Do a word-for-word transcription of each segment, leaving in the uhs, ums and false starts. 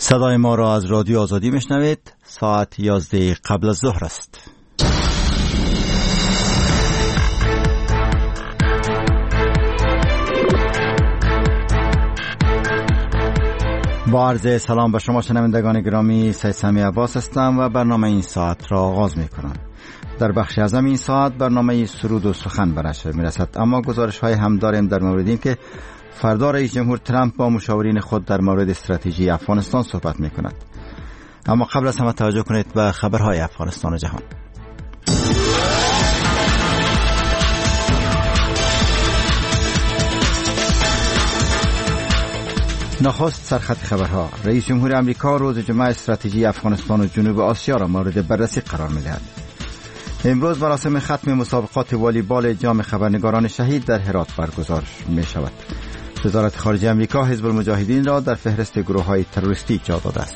صدای ما را از رادیو آزادی میشنوید. ساعت یازده قبل از ظهر است. با عرض سلام به شما شنوندگان گرامی، سید سمی عباس هستم و برنامه این ساعت را آغاز می کنم. در بخش اعظم این ساعت برنامه سرود و سخن به نشر می رسد، اما گزارش های هم داریم در مورد این که فردا رئیس جمهور ترامپ با مشاورین خود در مورد استراتژی افغانستان صحبت می کند. اما قبل از همه توجه کنید به خبرهای افغانستان و جهان. نخست سرخط خبرها. رئیس جمهور امریکا روز جمعه استراتژی افغانستان و جنوب آسیا را مورد بررسی قرار می‌دهد. امروز مراسم ختم مسابقات والیبال جام خبرنگاران شهید در هرات برگزار می‌شود. وزارت خارجه امریکا حزب المجاهدین را در فهرست گروه‌های تروریستی جا داده است.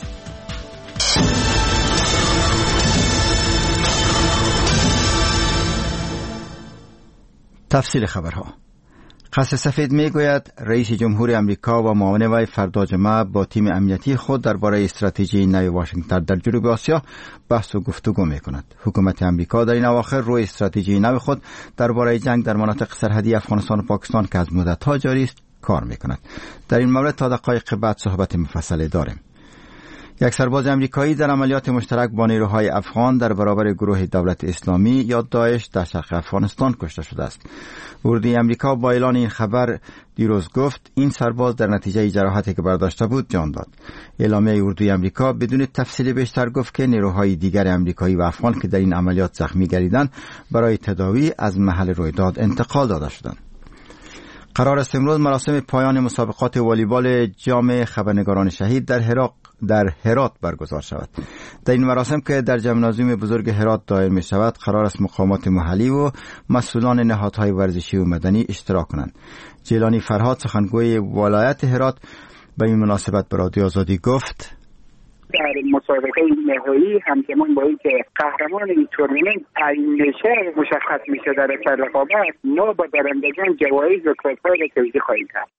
تفصیل خبرها. قصر سفید میگوید رئیس جمهور امریکا و معاون وی فردا جمعه با تیم امنیتی خود درباره استراتژی نو واشنگتن در جنوب آسیا بحث و گفتگو میکند. حکومت امریکا در این اواخر روی استراتژی نو خود درباره جنگ در مناطق سرحدی افغانستان و پاکستان که از مدت‌ها جاری است کار میکند. در این مورد تا دقایق بعد صحبت مفصلی داریم. یک سرباز امریکایی در عملیات مشترک با نیروهای افغان در برابر گروه دولت اسلامی یا داعش در شرق افغانستان کشته شده است. اردوی امریکا با اعلان این خبر دیروز گفت این سرباز در نتیجه جراحتی که برداشته بود جان داد. اعلامیه اردوی امریکا بدون تفصیل بیشتر گفت که نیروهای دیگر امریکایی و افغان که در این عملیات زخمی گردیدند برای تداوی از محل رویداد انتقال داده شدند. قرار است امروز مراسم پایان مسابقات والیبال جام خبرنگاران شهید در هرات در هرات برگزار شود. در این مراسم که در جمنازیوم بزرگ هرات دایر می شود قرار است مقامات محلی و مسئولان نهادهای ورزشی و مدنی اشتراک کنند. جیلانی فرهاد سخنگوی ولایت هرات به این مناسبت به رادیو آزادی گفت در مسابقه نهایی همزمان با اینکه قهرمان این تورنمنت تعیین میشه مشخص میشه در اثر رقابت، ما با برندگان جوایز و کاپ‌های را توزیع خواهیم کرد.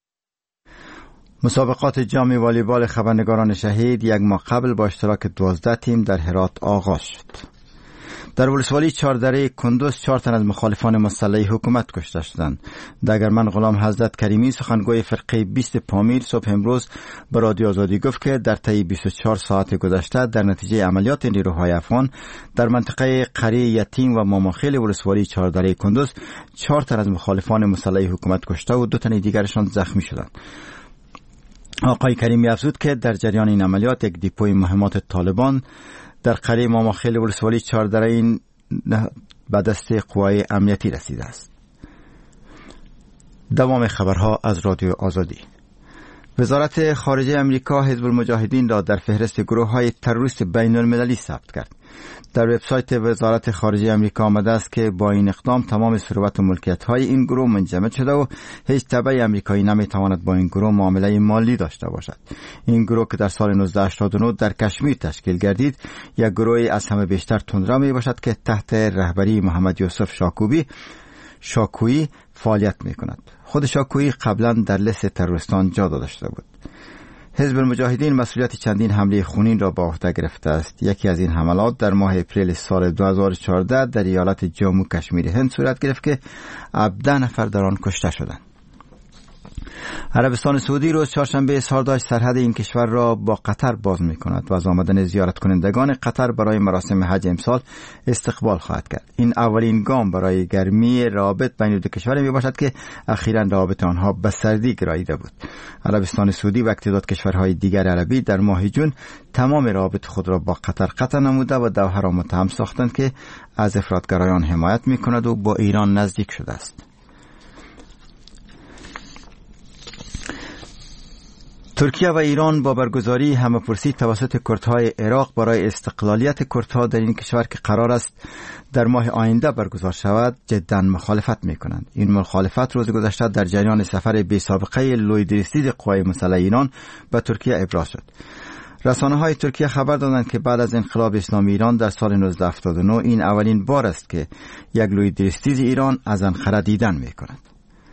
مسابقات جام والیبال خبرنگاران شهید یک ماه قبل با اشتراک دوازده تیم در هرات آغاز شد. در ولسوالی چهاردره کندوز چهار تن از مخالفان مسلح حکومت کشته شدند. دگرمن غلام حضرت کریمی سخنگوی فرقه بیست پامیر صبح امروز به رادیو آزادی گفت که در طی بیست و چهار ساعت گذشته در نتیجه عملیات نیروهای افغان در منطقه قریه یتیم و ماماخیل ولسوالی چهاردره کندوز چهار تن از مخالفان مسلح حکومت کشته و دو تن دیگرشان زخمی شدند. آقای کریمی افزود که در جریان این عملیات یک دیپوی مهمات طالبان در قریه ماماخیل ولسوالی چهاردره این به دست قوای امنیتی رسیده است. دوام خبرها از رادیو آزادی. وزارت خارجه امریکا حزب المجاهدین را در فهرست گروه‌های تروریست بین المللی ثبت کرد. در وبسایت وزارت خارجه امریکا آمده است که با این اقدام تمام ثروت و ملکیت‌های این گروه منجمد شده و هیچ تبع امریکایی نمی‌تواند با این گروه معامله مالی داشته باشد. این گروه که در سال نوزده هشتاد و نه در کشمیر تشکیل گردید، یک گروهی از همه بیشتر تندرو میباشد که تحت رهبری محمد یوسف شاکوبی شاکویی فعالیت می‌کند. خود شاکویی قبلا در لیست تروریستان جا داده شده بود. حزب المجاهدین مسئولیت چندین حمله خونین را به عهده گرفته است. یکی از این حملات در ماه اپریل سال دو هزار و چهارده در ایالت جموں کشمیر هند صورت گرفت که هفده نفر در آن کشته شدند. عربستان سعودی روز چهارشنبه اظهار داشت سرحد این کشور را با قطر باز می کند و از آمدن زیارت کنندگان قطر برای مراسم حج امسال استقبال خواهد کرد. این اولین گام برای گرمی روابط بین دو کشور می باشد که اخیراً روابط آنها به سردی گراییده بود. عربستان سعودی و تعداد کشورهای دیگر عربی در ماه جون تمام روابط خود را با قطر قطع نموده و دوحه را متهم ساختند که از افراطگرایان حمایت می کند و با ایران نزدیک شده است. ترکیه و ایران با برگزاری همه‌پرسی توسط کردهای عراق برای استقلالیت کردها در این کشور که قرار است در ماه آینده برگزار شود جداً مخالفت می‌کنند. این مخالفت روز گذشته در جریان سفر بی سابقه لوید رستید قوای مسلح ایران به ترکیه ابراز شد. رسانه‌های ترکیه خبر دادند که بعد از انقلاب اسلامی ایران در سال نوزده هفتاد و نه این اولین بار است که یک لوید رستید ایران از انقره دیدن می‌کند.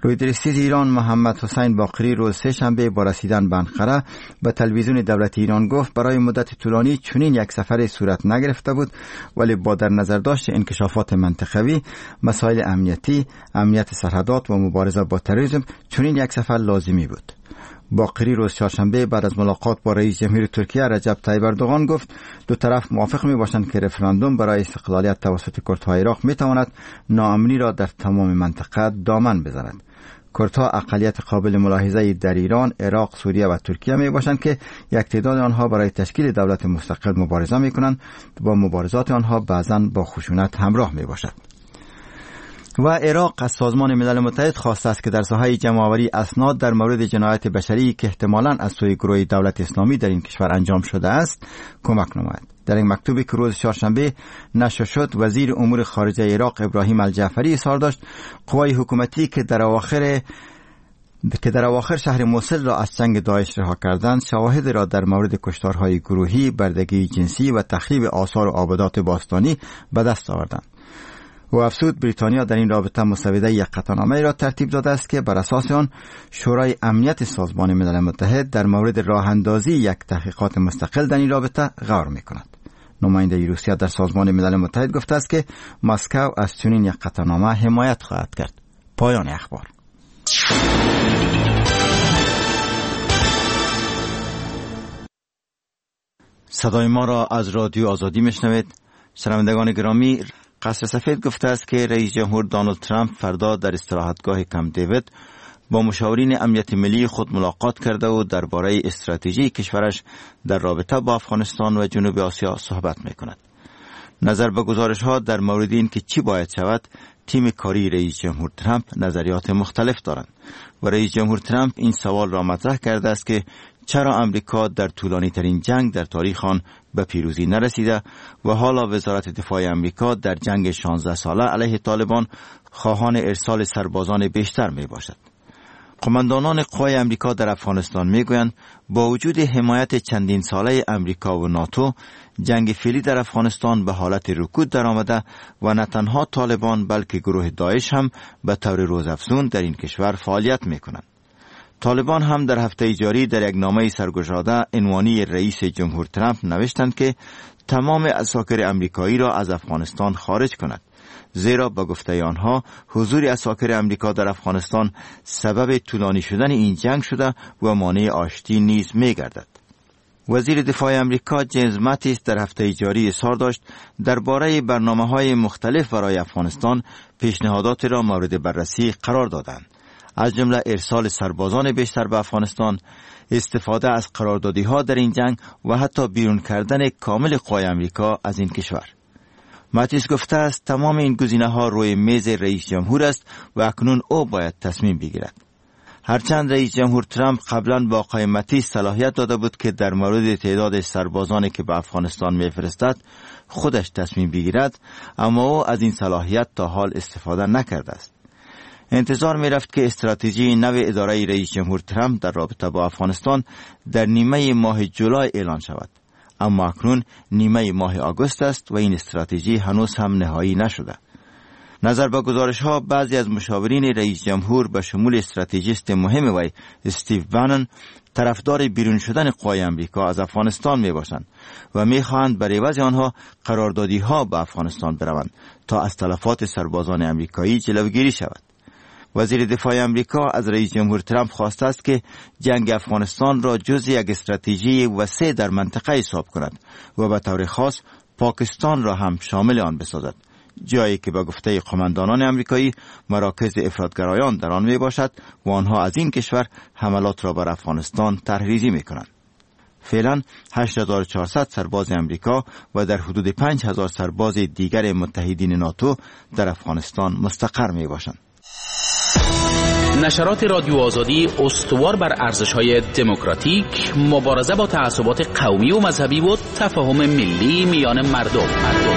رویدرستی ایران محمد حسین باقری روز سه شنبه با رسیدن به انقره به تلویزیون دولتی ایران گفت برای مدت طولانی چنین یک سفر صورت نگرفته بود، ولی با در نظر داشت انکشافات منطقوی، مسائل امنیتی، امنیت سرحدات و مبارزه با تروریسم چنین یک سفر لازمی بود. باقری روز چهارشنبه بعد از ملاقات با رئیس جمهوری ترکیه رجب طیب اردوغان گفت دو طرف موافق می باشند که رفراندوم برای استقلالیت توسط کردهای عراق می تواند ناامنی را در تمام منطقه دامن بزند. کردها اقلیت قابل ملاحظه‌ای در ایران، عراق، سوریه و ترکیه می باشند که یک تعداد آنها برای تشکیل دولت مستقل مبارزه می کنند و با مبارزات آنها بعضاً با خشونت همراه می باشد. و عراق از سازمان ملل متحد خواسته است که در ساحه جمع‌آوری اسناد در مورد جنایت بشری که احتمالاً از سوی گروه دولت اسلامی در این کشور انجام شده است کمک نماید. در این مکتوبی که روز چهارشنبه نشر شد، وزیر امور خارجه عراق ابراهیم الجعفری اظهار داشت قوای حکومتی که در اواخر که در اواخر شهر موصل را از چنگ داعش رها کردند، شواهد را در مورد کشتارهای گروهی، بردگی جنسی و تخریب آثار و آبادات باستانی به دست آوردند. و افزود بریتانیا در این رابطه مسوده یک قطعنامه را ترتیب داده است که بر اساس آن شورای امنیت سازمان ملل متحد در مورد راه اندازی یک تحقیقات مستقل در این رابطه غور می‌کند. نماینده روسیه در سازمان ملل متحد گفته است که مسکو از چنین یک قطعنامه حمایت خواهد کرد. پایان اخبار. صدای ما را از رادیو آزادی میشنوید. شنوندگان گرامی، قصر سفید گفته است که رئیس جمهور دونالد ترامپ فردا در استراحتگاه کمپ دیوید با مشاورین امنیت ملی خود ملاقات کرده و درباره استراتژی کشورش در رابطه با افغانستان و جنوب آسیا صحبت می‌کند. نظر به گزارش‌ها در مورد این که چی باید شود، تیم کاری رئیس جمهور ترامپ نظریات مختلف دارند و رئیس جمهور ترامپ این سوال را مطرح کرده است که چرا امریکا در طولانی ترین جنگ در تاریخ آن به پیروزی نرسیده و حالا وزارت دفاع امریکا در جنگ شانزده ساله علیه طالبان خواهان ارسال سربازان بیشتر می باشد. قماندانان قوای امریکا در افغانستان می گویند با وجود حمایت چندین ساله امریکا و ناتو، جنگ فعلی در افغانستان به حالت رکود در آمده و نه تنها طالبان بلکه گروه داعش هم به طور روزافزون در این کشور فعالیت می کنند. طالبان هم در هفته جاری در یک نامه سرگشاده عنوانی رئیس جمهور ترامپ نوشتند که تمام عساکر امریکایی را از افغانستان خارج کند، زیرا به گفته آنها حضور عساکر امریکا در افغانستان سبب طولانی شدن این جنگ شده و مانع آشتی نیز می گردد. وزیر دفاع امریکا جیمز ماتیس در هفته جاری اظهار داشت درباره برنامه‌های مختلف برای افغانستان پیشنهادات را مورد بررسی قرار دادند، از جمله ارسال سربازان بیشتر به افغانستان، استفاده از قراردادی‌ها در این جنگ و حتی بیرون کردن کامل قوای امریکا از این کشور. ماتیس گفته است تمام این گزینه‌ها روی میز رئیس جمهور است و اکنون او باید تصمیم بگیرد. هرچند رئیس جمهور ترامپ قبلا با آقای ماتیس صلاحیت داده بود که در مورد تعداد سربازانی که به افغانستان می‌فرستد خودش تصمیم بگیرد، اما او از این صلاحیت تا حال استفاده نکرده است. انتظار می رفت که استراتژی نو اداره رئیس جمهور ترامپ در رابطه با افغانستان در نیمه ماه جولای اعلان شود، اما اکنون نیمه ماه آگوست است و این استراتژی هنوز هم نهایی نشده. نظر به گزارش ها بعضی از مشاورین رئیس جمهور به شمول استراتژیست مهم وی استیو بانن طرفدار بیرون شدن قوای امریکا از افغانستان می باشند و می خواهند بر عوض آنها قراردادی ها به افغانستان بروند تا از تلفات سربازان امریکایی جلوگیری شود. وزیر دفاع امریکا از رئیس جمهور ترامپ خواسته است که جنگ افغانستان را جزء یک استراتژی وسیع در منطقه حساب کند و به طور خاص پاکستان را هم شامل آن بسازد، جایی که به گفته قماندانان امریکایی مراکز افراطگرایان در آن می باشد و آنها از این کشور حملات را بر افغانستان طرحریزی می کنند. فعلا هشت هزار و چهارصد سرباز امریکا و در حدود پنج هزار سرباز دیگر متحدین ناتو در افغانستان مستقر می باشند. نشرات رادیو آزادی استوار بر ارزش‌های دموکراتیک، مبارزه با تعصبات قومی و مذهبی و تفاهم ملی میان مردم.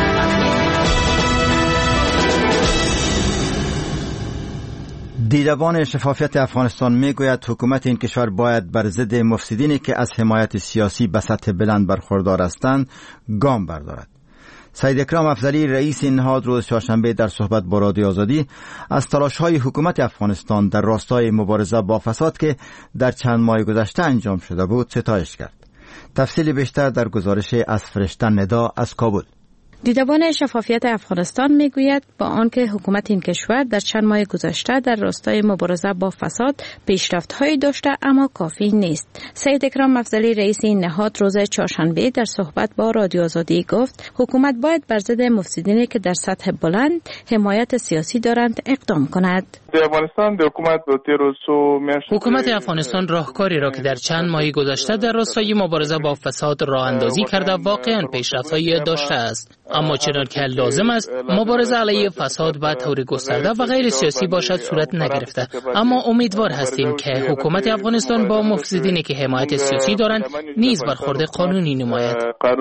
دیدبان شفافیت افغانستان میگوید حکومت این کشور باید بر ضد مفسدینی که از حمایت سیاسی به سطح بلند برخوردار هستند گام بردارد. سید اکرام افضلی رئیس نهاد روز چهارشنبه در صحبت با رادیو آزادی از تلاش‌های حکومت افغانستان در راستای مبارزه با فساد که در چند ماه گذشته انجام شده بود ستایش کرد. تفصیل بیشتر در گزارش از فرشته ندا از کابل. دیدبان شفافیت افغانستان میگوید با آنکه حکومت این کشور در چند ماه گذشته در راستای مبارزه با فساد پیشرفت‌هایی داشته اما کافی نیست. سید اکرام افضلی رئیس این نهاد روز چهارشنبه در صحبت با رادیو آزادی گفت حکومت باید بر ضد مفسدینی که در سطح بلند حمایت سیاسی دارند اقدام کند. حکومت افغانستان راهکاری را که در چند ماه گذشته در راستای مبارزه با فساد راه اندازی کرده واقعاً پیشرفت‌هایی داشته است. اما چنان که لازم است مبارزه علیه فساد به طور گسترده و غیر سیاسی باشد صورت نگرفته. اما امیدوار هستیم که حکومت افغانستان با مفسدینی که حمایت سیاسی دارند نیز برخورد قانونی نماید.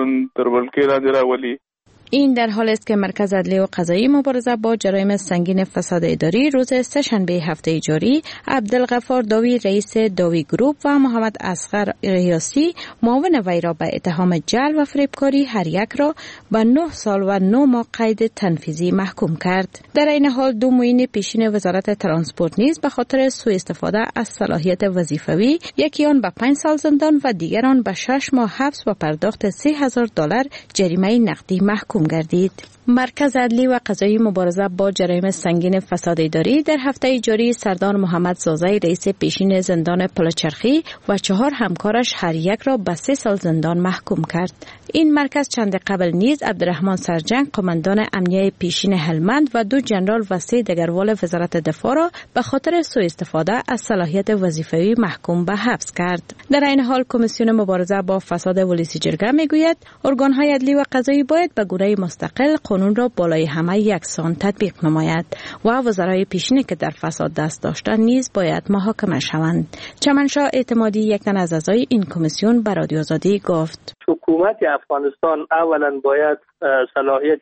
این در حال است که مرکز عدلی و قضایی مبارزه با جرایم سنگین فساد اداری روز سه‌شنبه هفته جاری عبدالغفار داوی رئیس داوی گروپ و محمد اصغر ریاسی معاون وی را به اتهام جعل و فریبکاری هر یک را به نه سال و نه ماه قید تنفیذی محکوم کرد. در این حال دو معین پیشین وزارت ترانسپورت نیز به خاطر سوء استفاده از صلاحیت وظیفوی یکی آن به پنج سال زندان و دیگر آن به شش ماه حبس و پرداخت سه هزار دلار جریمه نقدی محکوم گردید. مرکز عدلی و قضایی مبارزه با جرایم سنگین فساد اداری در هفته جاری سردار محمد زازی رئیس پیشین زندان پلچرخی و چهار همکارش هر یک را به سه سال زندان محکوم کرد. این مرکز چند قبل نیز عبدالرحمن سرجنگ قماندان امنیه پیشین هلمند و دو جنرال و سه دگروال وزارت دفاع را به خاطر سوء استفاده از صلاحیت وظیفوی محکوم به حبس کرد. در این حال کمیسیون مبارزه با فساد ولسی جرگه میگوید ارگان‌های عدلی و قضایی باید به گونه مستقل قانون را بالای همه یکسان تطبیق نماید و وزرای پیشینی که در فساد دست داشتند نیز باید محاکمه شوند. چمنشاه اعتمادی یک تن از اعضای این کمیسیون به رادیو آزادی گفت حکومت افغانستان اولا باید صلاحیت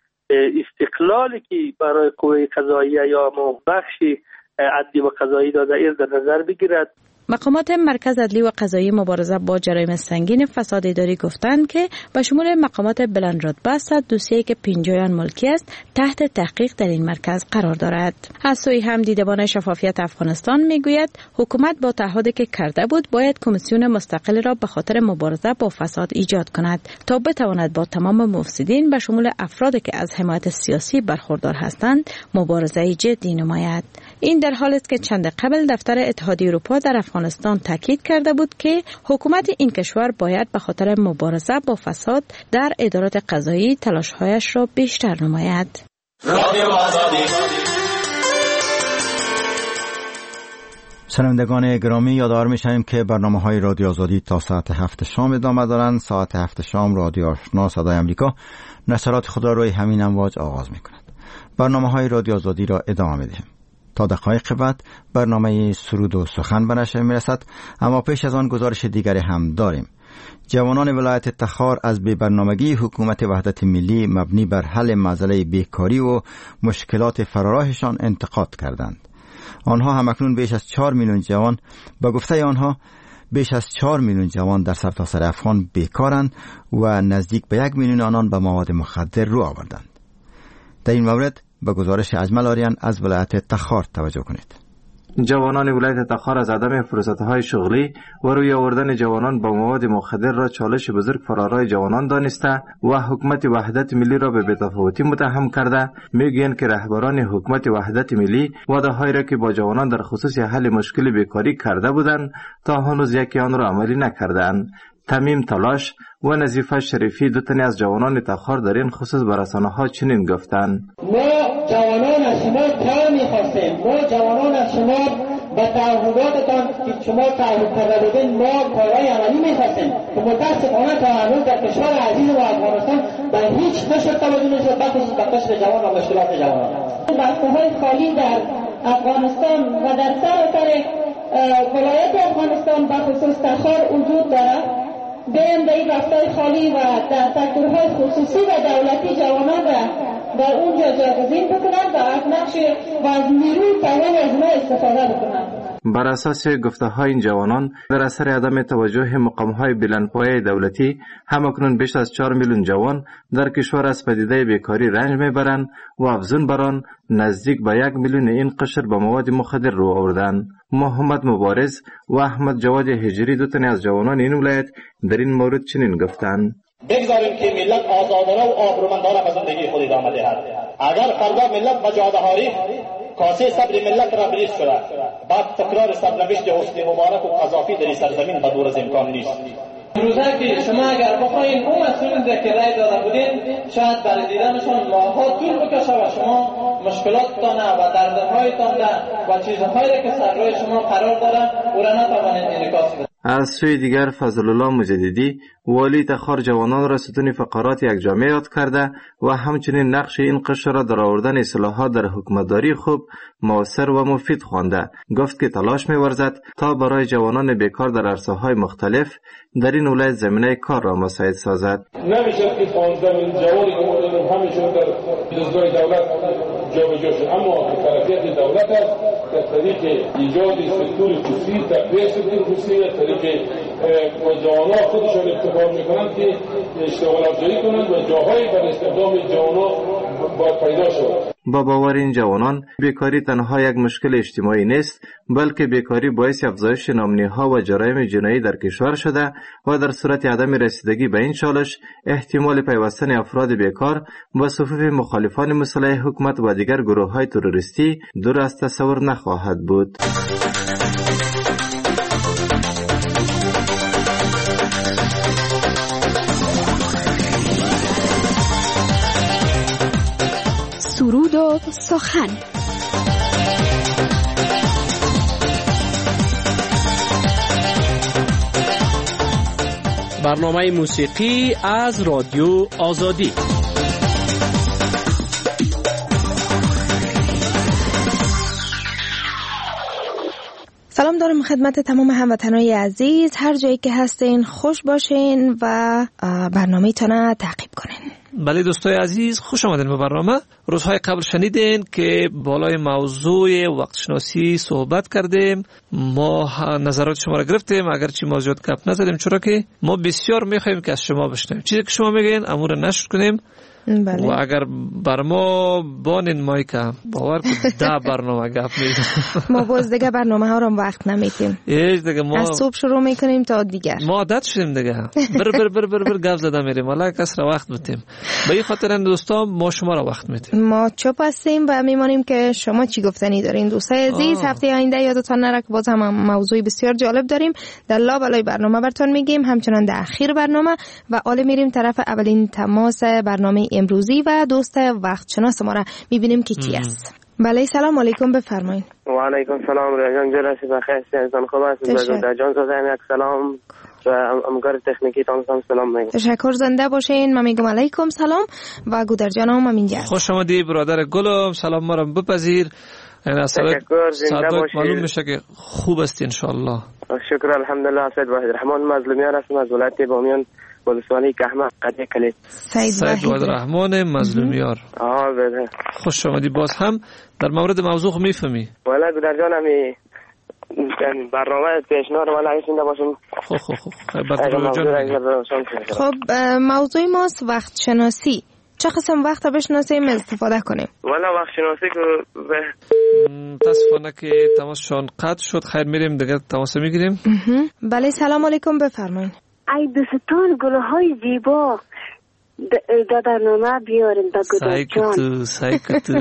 استقلالی که برای قوه قضاییه یا بخشی عدلی و قضایی داده است در نظر بگیرد. مقامات مرکز عدلی و قضایی مبارزه با جرایم سنگین فساد اداری گفتند که به شمول مقامات بلند رتبه صد دوسیه که پنجاه ملکی است تحت تحقیق در این مرکز قرار دارد. از سوی هم دیدبان شفافیت افغانستان میگوید حکومت با تعهدی که کرده بود باید کمیسیون مستقل را به خاطر مبارزه با فساد ایجاد کند تا بتواند با تمام مفسدین به شمول افرادی که از حمایت سیاسی برخوردار هستند مبارزه جدی نماید. این در حالی است که چند قبل دفتر اتحادیه اروپا در افغانستان تاکید کرده بود که حکومت این کشور باید به خاطر مبارزه با فساد در ادارات قضایی تلاش‌هایش را بیشتر نماید. شنوندگان گرامی یادآور می‌شویم که برنامه‌های رادیو آزادی تا ساعت هفت شام ادامه دارند. ساعت هفت شام رادیو آشنا صدای آمریکا نشرات خود را روی همین امواج آغاز می‌کند. برنامه‌های رادیو آزادی را ادامه می‌دهیم. تا دقایق بعد برنامه سرود و سخن به نشر میرسد، اما پیش از آن گزارش دیگری هم داریم. جوانان ولایت تخار از بی برنامگی حکومت وحدت ملی مبنی بر حل مسئله بیکاری و مشکلات فراراهشان انتقاد کردند. آنها هم اکنون بیش از چهار میلیون جوان با گفته آنها بیش از چهار میلیون جوان در سرتاسر افغان بیکارند و نزدیک به یک میلیون آنان به مواد مخدر رو آوردند. در این مورد به گزارش اجمل آریان از ولایت تخار توجه کنید. جوانان ولایت تخار از عدم فرصت‌های شغلی و روی آوردن جوانان با مواد مخدر را چالش بزرگ فرارای جوانان دانسته و حکومت وحدت ملی را به بی‌تفاوتی متهم کرده، میگویند که رهبران حکومت وحدت ملی وعده‌هایی را که با جوانان در خصوص حل مشکل بیکاری کرده بودند تا هنوز یکی آن را عملی نکردند. تمیم تلاش و نظیفه شریفی دو تنی از جوانان تخار در این خصوص به رسانه‌ها چنین گفتند: ما جوانان از شما کار می‌خواستیم، ما جوانان از شما به تعهداتتان که شما تعهد کرده بودین ما کارهای عملی می‌خواستیم که متأسفانه تا هنوز در کشور عزیز و افغانستان به هیچ نشد توجه نشد، بخصوص به قشر جوان و مشکلات جوانان. بسته‌های خالی در افغانستان و در سراسر ولایت افغانستان به خصوص تخار وجود دارد. بریم در این بسته‌های خالی و در سکتورهای خصوصی و دولتی جوانان را در اونجا جایگزین بکنند و از نقش و از نیروی توان از ما استفاده بکنند. بر اساس گفته های این جوانان در اثر عدم توجه مقام های بلندپایه دولتی همکنون بیش از چهار میلیون جوان در کشور از پدیده بیکاری رنج میبرند و افزون بران نزدیک به یک میلیون این قشر به مواد مخدر رو آوردند. محمد مبارز و احمد جواد هجری دو تن از جوانان این ولایت در این مورد چنین گفتند: بگذاریم که ملت آزادانه و آبرومندانه به زندگی خود ادامه دهد. اگر فردا ملت به جاده ها ریخت، کاسه صبر ملت را بریز شده، بعد تکرار سرنوشت حسنی مبارک و قذافی در این سرزمین به دور از امکان نیست. روزه که شما اگر بخواین اون مسئولین که رای داده بودین شاید برای دیدنشان ماها طول بکشه و شما مشکلاتتان و دردهایتان و چیزهایی که سر روی شما قرار داره او را نتوانید انعکاس بدید. از سوی دیگر فضل الله مجددی والی تخار جوانان را ستون فقرات یک جامعه یاد کرده و همچنین نقش این قشر را در آوردن اصلاحات در حکومتداری خوب، مؤثر و مفید خوانده. گفت که تلاش می‌ورزد تا برای جوانان بیکار در عرصه‌های مختلف در این ولایت زمینه کار را مساعد سازد. نمیشه که پانزده میلیون جوانی که ما همیشه در دستگاه دولت جابجا شد، اما طرفیت دولت است در طریق ایجاد سکتور خصوصی، تقویت سکتور خصوصی، در طریق جوانان خودشان ابتکار میکنند که اشتغال افزایی کنند و جاهای برای استخدام جوانان باید پیدا شود. با باور این جوانان بیکاری تنها یک مشکل اجتماعی نیست، بلکه بیکاری باعث افزایش نامنی‌ها و جرایم جنایی در کشور شده و در صورت عدم رسیدگی به این چالش احتمال پیوستن افراد بیکار با صفوف مخالفان مسلح حکومت و دیگر گروه‌های تروریستی دور از تصور نخواهد بود. سرود و سخن. برنامه موسیقی از رادیو آزادی. سلام دارم خدمت تمام هموطنای عزیز، هر جایی که هستین خوش باشین و برنامه تانه تعقیب کنین. بله دوستای عزیز، خوش آمدین به برنامه. روزهای قبل شنیدین که بالای موضوع وقت شناسی صحبت کردیم. ما نظرات شما را گرفتیم، اگرچه ما زیاد گپ نزدیم، چرا که ما بسیار میخوایم که از شما بشنویم. چیزی که شما میگین امور نشر کنیم. بله. و اگر بر ما بانین مایکا باور کنید ده برنامه گپ میزنیم. ما باز دیگه برنامه ها رو وقت نمیدیم. ایش دیگه ما از صبح شروع میکنیم تا دیگر. ما عادت شدیم دیگه. بر بر بر بر بر گپ زدن میریم. والا کس را وقت میدیم. به این خاطر دوستان ما شما را وقت میدیم. ما چوپ هستیم و میمانیم که شما چی گفتنی دارین. دوستای عزیز آه. هفته آینده یادتان نره که باز هم موضوعی بسیار جالب داریم. در لابلای برنامه براتون میگیم، همچنان در اخیر برنامه و حالا میریم طرف اولین تماس برنامه امروزی و دوست وقت شناس ما را میبینیم که کی است. بله سلام علیکم، بفرمایید. و علیکم سلام رجان جلسی بخیر هستید. خوب هستید؟ رجان زاده یک سلام و همکار تکنیکی تان سلام میگم. تشکر، زنده باشین. من میگم علیکم سلام و گودر جانم هم اینجا. خوش آمدی برادر گلم، سلام ما رو بپذیر. یعنی تشکر، زنده باشید. معلوم میشه که خوب است ان شاء الله. شکر الحمدلله. سید وحید رحمان مظلومیان هستم از ولایت بامیان، ولسوالی کهمه قضیه کلید. سید وحید رحمان مظلومیار. آها بله. خوش آمدی. باز هم در مورد موضوع میفهمی؟ والا گودر جان همی برنامه پیشنهاد والا ایشونده باشیم. خب خب خب خب موضوع ماست وقت شناسی. چه قسم وقت بشناسیم استفاده کنیم؟ والا وقت شناسی که متاسفانه که تماسشون قطع شد. خیر میریم دیگه تماس میگیریم. بله سلام علیکم، بفرمایید. ای دوستان گلهای زیبا در برنامه بیاریم با گودر جان. سعی کتو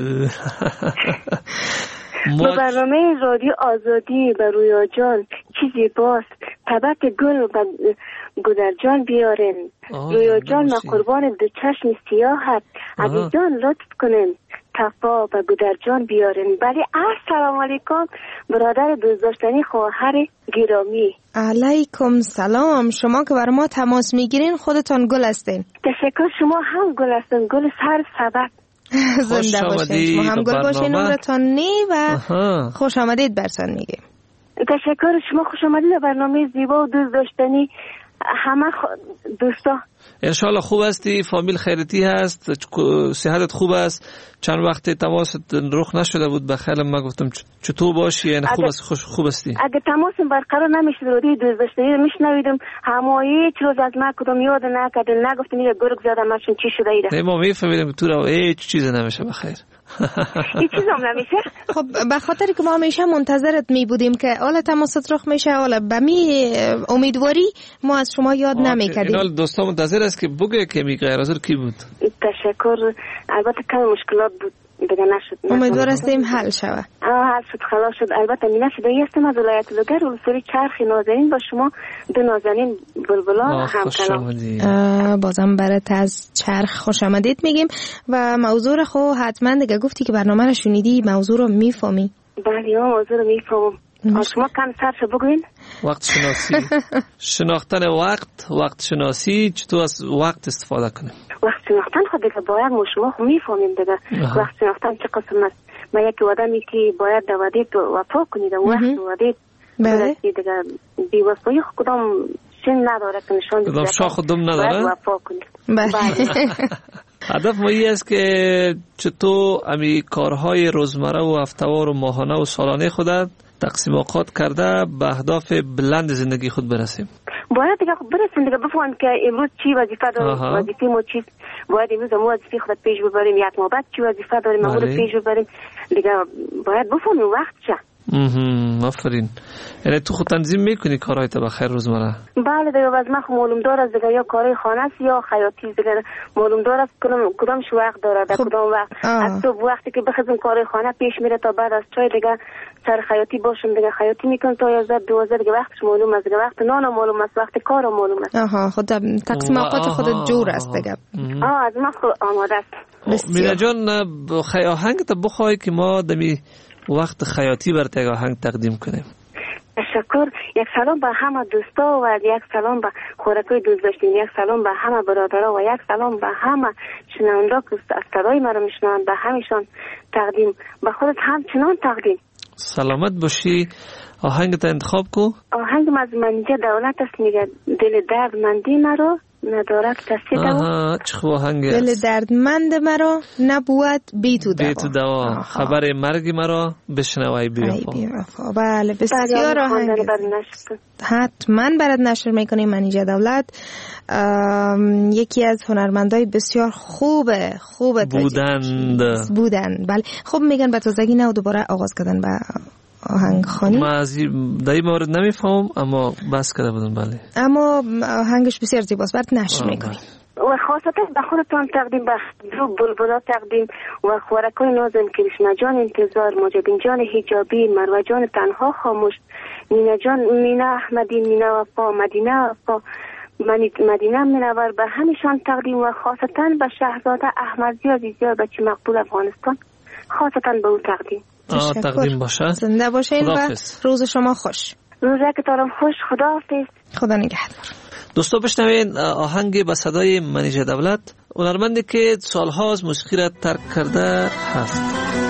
با برنامه رادیو آزادی با رویا جان چی زیباست. طبق گل با گودر جان بیارین. رویا جان ما قربان دو چشم سیاحت. عزیز جان لطف کنین تفا با گودر جان بیارین. بله السلام علیکم برادر دوست داشتنی خواهر گرامی. علیکم سلام. شما که بر ما تماس میگیرین خودتان گل هستین. تشکر، شما هم گل هستین، گل سر سبق. زنده باشین. شما هم گل باشین، عمرتان نی و خوش آمدید برسان میگیم. تشکر، شما خوش آمدید به برنامه زیبا و دوست داشتنی همه دوستا. انشالله خوب هستی، فامیل خیرتی هست، صحتت خوب است؟ چند وقت تماست رخ نشده بود بخیر، من گفتم چطور باشی؟ یعنی خوب است، خوش خوب هستی؟ اگه تماس برقرار نمیشد روی دوست داشته میشنویدم همه هیچ روز از من کدوم یاد نکردن، نگفتم میگه گرگ زدم ماشین چی شده ایده. نه ما میفهمیدم تو رو هیچ چیز نمیشه بخیر. هیچ چیز هم نمیشه. خب به خاطر که ما همیشه منتظرت می بودیم که حالا تماست رخ میشه، حالا به می امیدواری ما از شما یاد نمیکردیم. حالا دوستا منتظر است که بگه که می غیر حاضر کی بود. تشکر. البته کم مشکلات بود دیگه نشد. امیدوار هستیم حل شود. آه حل شد، خلاص شد. البته می نشد. هستم از ولایت لوگر ولسوالی چرخی نازنین با شما دو نازنین بلبلا هم کلام. بازم برات از چرخ خوش آمدید میگیم و موضوع خو حتما دیگه گفتی که برنامه رو شنیدی، موضوع رو میفهمی. بله موضوع رو میفهمم. شما کم سرش بگوین. وقت شناسی، شناختن وقت، وقت شناسی، چطور از وقت استفاده کنیم؟ وقت شناختن خود دیگه باید ما شما خو میفهمیم دیگه. وقت شناختن چه قسم است؟ ما یک آدمی که باید دوادید وفا کنید و وقت دوادید برسید دیگه بی وفایی خود کدام شن نداره که نشان کدام شاخ دم نداره؟ باید وفا کنید. هدف ما این است که چطور امی کارهای روزمره و هفته‌وار و ماهانه و سالانه خودت تقسیم اوقات کرده به اهداف بلند زندگی خود برسیم. باید دیگه خود برسیم دیگه، بفهمیم که امروز چی وظیفه داریم، وظیفه ما چی، باید امروز ما وظیفه خود پیش ببریم، یک ما بعد چی وظیفه داریم ما پیش ببریم دیگه، باید بفهمیم وقت چه. اها آفرین. یعنی تو خود تنظیم میکنی کارهایت بخیر روزمره؟ بله دیگه از من معلوم دار است دیگه، یا کارهای خانه است یا خیاطی دیگه معلوم دار است کدام کدامش وقت داره در کدام وقت. از تو وقتی که بخوام کارهای خانه پیش میره تا بعد از چای دیگه سر خیاطی باشم دیگه خیاطی میکنم تا یازده دوازده دیگه وقتش معلوم است دیگه، وقت نان معلوم است، وقت کار معلوم است. آها خود تقسیم اوقات خودت جور است دیگه. آه از من خود آماده است. مینا جان آهنگ تا بخوای که ما دمی وقت خیاطی برات یک آهنگ تقدیم کنیم. تشکر. یک سلام به همه دوستا و یک سلام به خوراکای دوست داشتین، یک سلام به همه برادرها و یک سلام به همه شنوندا که از صدای مرا میشنوند، به همیشان تقدیم، به خودت همچنان تقدیم. سلامت باشی. آهنگ تا انتخاب کو. آهنگ از منیجه دولت است، میگه دل دردمندی مرا ندارد کسی دوا. آها چه خوب آهنگ است. دل دردمند مرا نبود بی تو دوا. بی تو دوا. خبر مرگ مرا بشنوای بی وفا. بله بسیار آهنگ حتما برات نشر میکنیم. منیجه دولت یکی از هنرمندای بسیار خوبه خوبه بودند بودن بله. خوب میگن به تازگی نه دوباره آغاز کردن به آهنگ خانی. ما از در این مورد نمیفهمم اما بس کرده بودم. بله اما آهنگش بسیار زیباست، برات نشر میکنیم. و خاصتا به خودتان تقدیم، به بلبلا تقدیم و خوارکای نازم کریشنا جان انتظار، مجدین جان حجابی، مروه جان تنها خاموش، مینا جان، مینا احمدی، مینا وفا، مدینه وفا، مدینه منور، به همیشان تقدیم و خاصتا به شهزاده احمدی عزیزیار بچه مقبول افغانستان، خاصتا به او تقدیم. آه تقدیم باشه. زنده باشین و روز شما خوش. روزه که تارم خوش. خداحافظ. خدا نگهدار. دوستا بشنوین آهنگ به صدای منیژه دولت، هنرمندی که سالها از موسیقی را ترک کرده هست.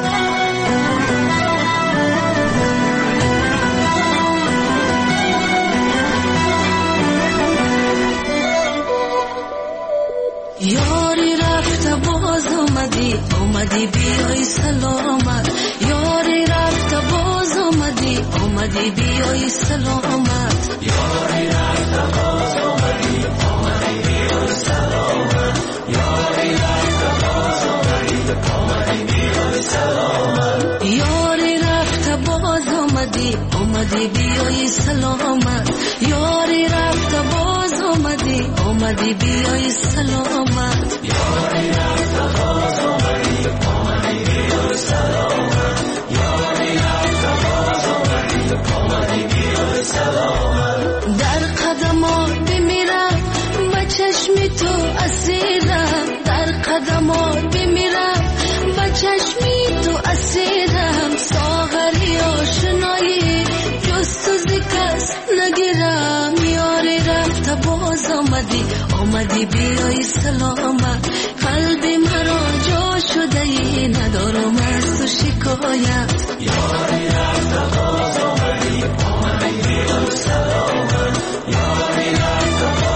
یاری رفت باز اومدی، اومدی بیای سلامت. یاری رفت باز اومدی، اومدی بیای سلامت. یاری رفت باز اومدی، اومدی بیای سلامت. یاری رفت باز اومدی، اومدی بیای سلامت. یاری رفت باز اومدی، اومدی بیای سلامت. یاری رفت باز اومدی، اومدی بیای سلامت. یاری رفت باز اومدی، اومدی بیای سلامت. یاری رفت باز اومدی، اومدی بیای سلامت. در قدمات بمیرم به چشمی تو اسیرم، در قدمات بمیرم به چشمی تو اسیرم. ساغری آشنایی جز تو زکست نگیرم. یاری رفت باز آمدی، آمدی بیای سلامت. قلبی مرا جا شده ای ندارم از تو شکایت. یاری رفت باز آمدی، آمدی بیای سلامت. یاری رفت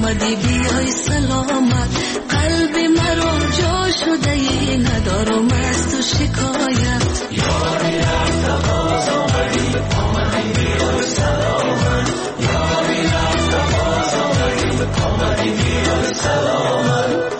آمدی بیای سلامت قلب مرا جا شده ای ندارم از تو شکایت یاری رفت باز آمدی آمدی بیای سلامت یاری رفت باز آمدی آمدی بیای سلامت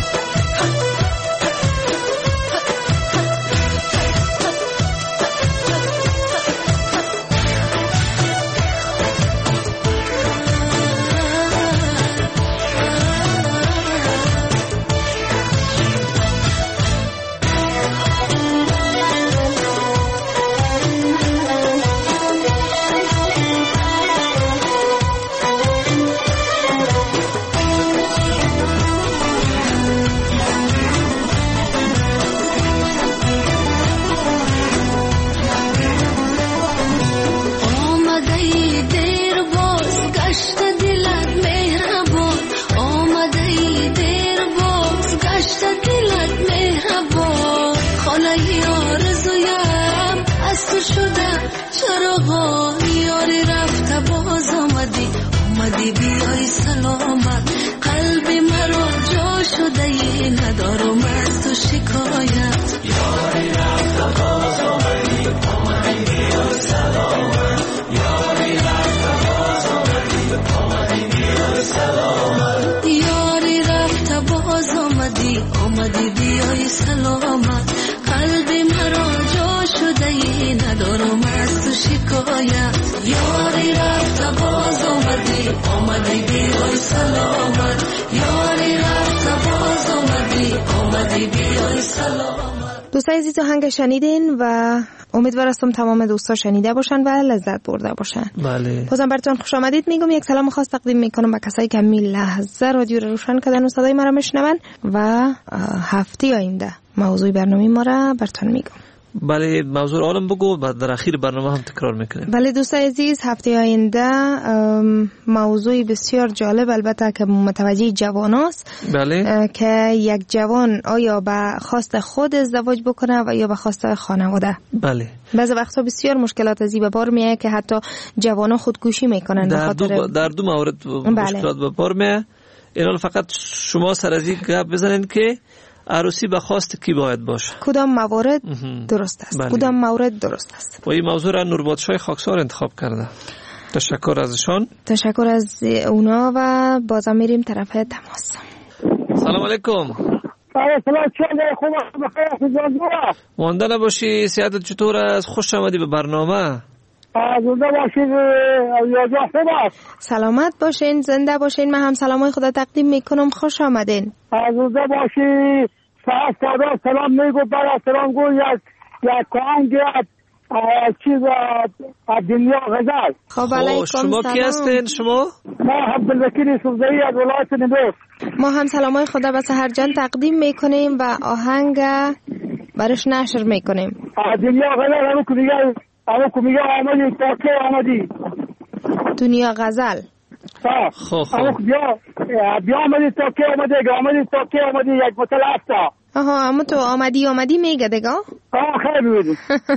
بیای سلامت قلب مرا جا شده ای ندارم از تو شکایت یاری رفت باز آمدی آمدی بیای سلامت یاری رفت باز آمدی آمدی بیای سلامت یاری رفت باز آمدی آمدی بیای سلامت قلب مرا جا شده ای ندارم از تو شکایت یاری رفت باز آمدی آمدی بیای سلامت یاری رفت باز آمدی آمدی بیای سلامت. دوستای عزیز آهنگ شنیدین و امیدوار هستم تمام دوستا شنیده باشن و لذت برده باشن. بله. بازم براتون خوش آمدید میگم. یک سلام خاص تقدیم میکنم به کسایی که همین لحظه رادیو رو روشن کردن و صدای ما رو میشنون و هفته آینده موضوع برنامه ما رو براتون میگم. بله موضوع عالم بگو بعد در اخیر برنامه هم تکرار میکنیم. بله دوستای عزیز هفته آینده موضوع بسیار جالب البته که متوجه جواناست. بله. که یک جوان آیا به خواست خود ازدواج بکنه و یا به خواست خانواده. بله. بعضی وقتا بسیار مشکلات از این به بار میاد که حتی جوانا خودکشی میکنن در دو با در دو مورد بله. مشکلات به بار میاد. اینا فقط شما سر از این گپ بزنین که عروسی به خواست کی باید باشه، کدام موارد درست است. بله. کدام مورد درست است. و این موضوع را نوربادشاه خاکسار انتخاب کرده. تشکر ازشان. تشکر از اونا و بازم میریم طرف تماس. سلام علیکم. سلام چطور خوب بخیر خوب مانده نباشی، صحتت چطور است؟ خوش آمدی به برنامه. زنده باشید یاجا خوب است. سلامت باشین، زنده باشین. من هم سلامای خدا تقدیم میکنم. خوش آمدین. زنده باشی. سلام سلام میگو برای سلام گو یک یک کانگ چیز از دنیا غزل. خب علیکم شما سلام. کی هستین شما؟ ما عبدالوکیل یوسفزئی از ولایت نیمروز. ما هم سلامای خدا به سحر جان تقدیم میکنیم و آهنگ برش نشر میکنیم. دنیا غزل همون که میگه همون که میگه آمدی تا که آمدی دنیا غزل. خب خب همون بیا بیا آمدی تا که آمدی آمدی تا که آمدی یک مطلع هستا. آها اما تو آمدی آمدی میگه دیگه. آه خیلی بودیم.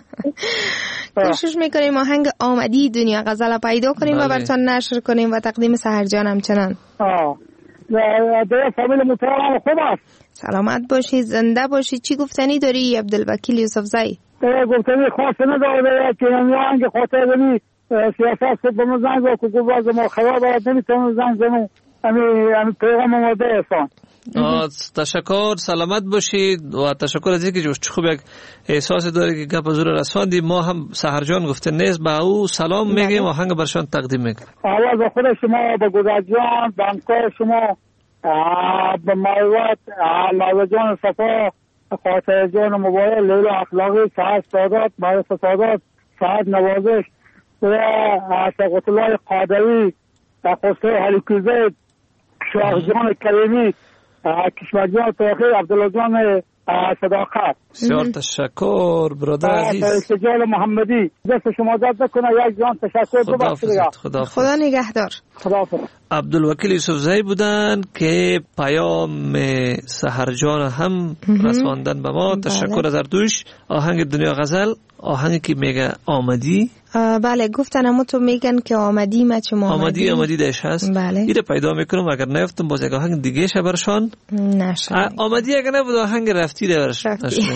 کوشش میکنیم آهنگ آمدی دنیا غزل پیدا کنیم و براتون نشر کنیم و تقدیم سحر جان همچنان. آه در فامیل محترم خوب است. سلامت باشی، زنده باشی. چی گفتنی داری عبدالوکیل یوسفزئی؟ گفتنی خاص نداره که آهنگ خاطر داری سیاست به ما زنگ و که گفت ما خبر باید نمیتونم زنگ زنم امی پیغام آماده هستم. تشکر، سلامت باشید و تشکر از اینکه جو خوب یک احساس داری که گپ زور رساندی. ما هم سحر جان گفته نیست با او سلام میگیم و آهنگ برشان تقدیم میکنیم. آواز خود شما به گذر جان به همکار شما به مروت لاوه جان صفا خاطر جان مبارک لیل اخلاقی سعد سادات معرف سادات سعد نوازش و سقط الله قادری خسرو حلیکوزه شاه جان کریمی کشمر جان تاخیر عبدالله جان صداقت. بسیار تشکر برادر عزیز. سجال محمدی دست شما درد نکنه. یک جان تشکر. خدا خدا خدا نگهدار. خدا عبدالوکیل یوسفزئی بودن که پیام سحر جان هم رساندن به ما. تشکر از اردوش. آهنگ دنیا غزل، آهنگی که میگه آمدی بله گفتن، اما تو میگن که آمدی ما چه آمدی آمدی آمدی دش هست. بله ایره پیدا میکنم، اگر نیفتم باز یک آهنگ دیگه شه برشان نشه. آمدی اگر نبود آهنگ رفتی ده برش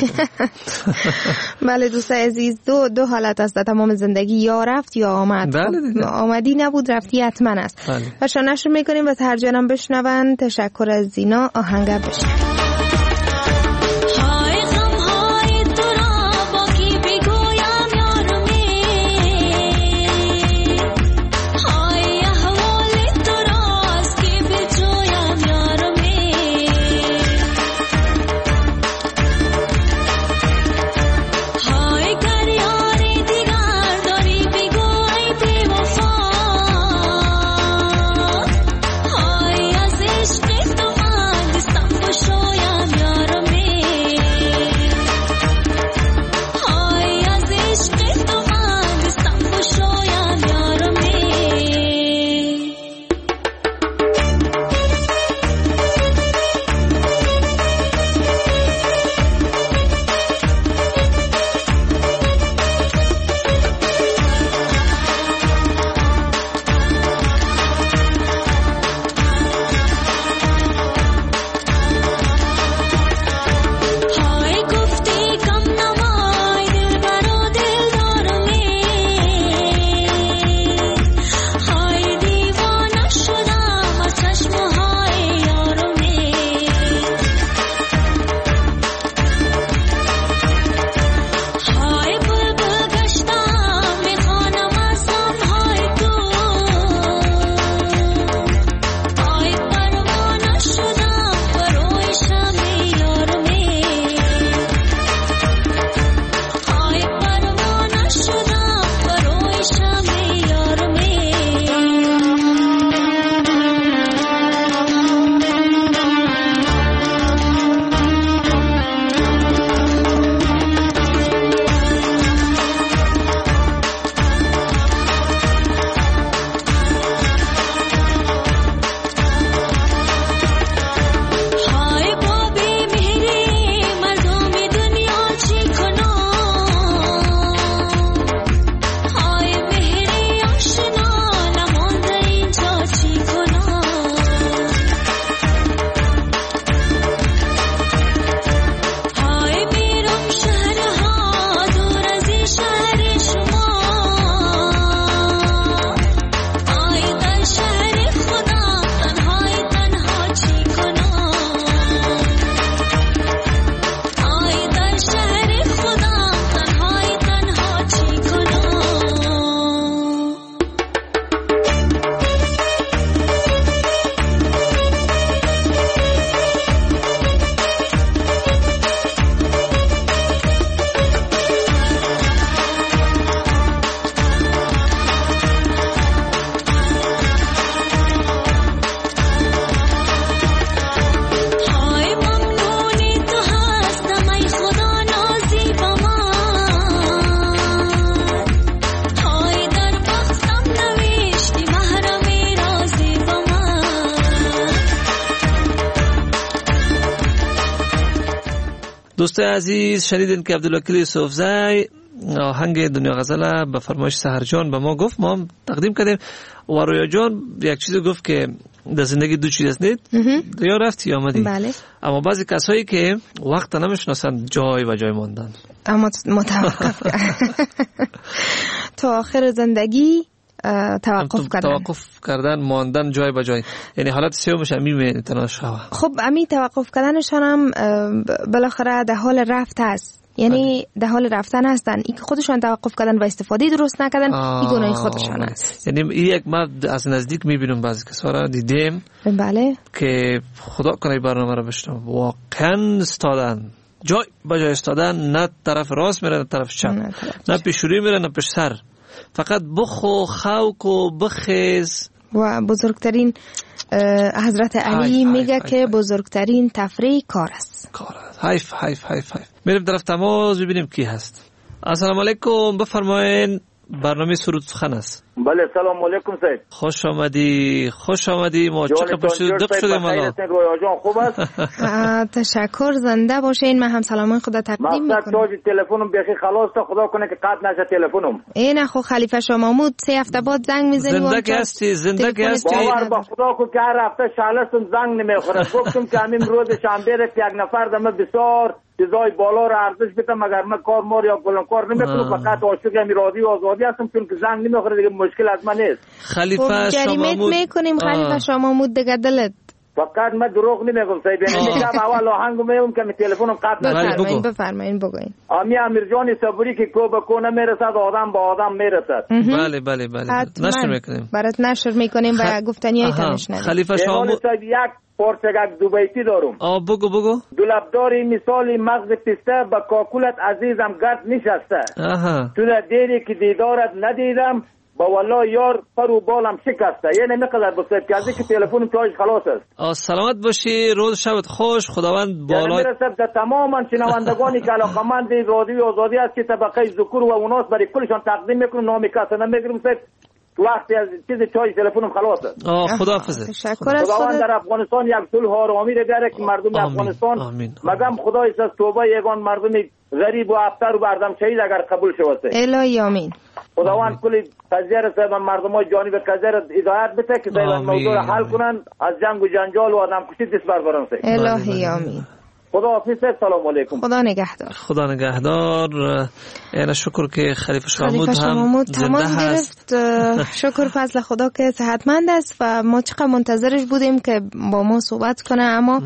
بله دوستای عزیز، دو دو حالت است در تمام زندگی، یا رفت یا آمد. بله آمدی نبود، رفتی حتما است. بله. و شانش میکنیم و ترجمه بشنون. تشکر از زینا. آهنگ بشنون. دوستای عزیز، شنیدین که عبدالوکیل یوسفزی آهنگ دنیا غزل به فرمایش سحر جان به ما گفت، ما هم تقدیم کردیم. و رویا جان یک چیز گفت که در زندگی دو چیز است، نید یا رفتی یا آمدی. بله. اما بعضی کسایی که وقت نمیشناسن جای و جای ماندن، اما متوقف تا آخر زندگی توقف کردن توقف کردن ماندن جای به جای، یعنی حالت سومش همین میتونه شوه. خب امی توقف کردنشان هم بالاخره در حال رفت است، یعنی در حال رفتن هستن. این که خودشان توقف کردن و استفاده درست نکردن، این گناه خودشان است. یعنی این یک ما از نزدیک میبینم بعضی کسا را دیدیم بله که خدا کنه برنامه را بشنم واقعا استادن جای به جای استادن، نه طرف راست میره نه طرف چپ، نه, نه پیشوری میره نه پیش سر، فقط بخو خوک و بخیز. و بزرگترین حضرت علی میگه که بزرگترین تفریح کار است. کار است. حیف حیف حیف حیف. میریم طرف تماس ببینیم کی هست. السلام علیکم، بفرمایین. برنامه سرود سخن است. بله سلام علیکم سید. خوش آمدی خوش آمدی ما چقدر باشید دق شدیم الان. رویا جان خوب است؟ تشکر زنده باشین. من هم سلام خدا تقدیم میکنم. مقصد تاج تلفنم بخی خلاص تا خدا کنه که قطع نشه تلفنم. این خو خلیفه شاه محمود سه هفته بعد زنگ میزنی. زنده هستی زنده هستی. باور با خدا کو که هر هفته شالستون زنگ نمیخوره. گفتم که همین روز شنبه یک نفر دم بسیار چیزای بالا را ارزش بدم مگر من کار مار یا گلنکار نمیکنم فقط عاشق امیرادی و آزادی هستم چون که زنگ نمیخوره دیگه مشکل از من نیست. خلیفه شاه محمود میکنیم خلیفه شاه محمود دیگه دلت فقط من دروغ نمیگم سید. یعنی میگم اول آهنگو میگم که تلفنم قطع نشه. بفرمایید بفرمایید بگوین. امی امیرجان صبوری که کو به کو نمیرسد آدم با آدم میرسد. بله بله بله نشر میکنیم برات نشر میکنیم و گفتنیای تنش نداریم. خلیفه شاه محمود یک پرتگک دوبیتی دارم. آ بگو بگو. دولابداری مثالی مغز پیسته با کاکولت عزیزم گرد نشسته. آها. تو دیری که دیدارت ندیدم با والله یار پر و بالم شکسته. یعنی نقدر بسید که ازی که تلفنم چایش خلاص است. آ سلامت باشی روز شبت خوش خداوند بالا. یعنی میرسد که تماما شنوندگانی که علاقمند رادیو آزادی است که طبقه ذکور و اوناس برای کلشان تقدیم میکنم نام کسی نمیگیرم سید. وقتی از چیز چای تلفنم خلاص است. آ خداحافظ. تشکر از خداوند در افغانستان یک صلح آرامی را بیاره که مردم آمین. افغانستان آمین. مگم خدای از توبه یگان مردم غریب و افطر و بردم شهید اگر قبول شود. الهی آمین. خداوند کلی قضیه را سبب مردمای جانب قضیه را هدایت بده که سبب موضوع را حل کنن از جنگ و جنجال و آدم کشی دست بردارن. الهی آمین. خدا حافظ. سلام علیکم. خدا نگهدار. خدا نگهدار. یعنی شکر که خلیفه شاه محمود هم تماس گرفت. شکر فضل خدا که صحتمند است و ما چقدر منتظرش بودیم که با ما صحبت کنه اما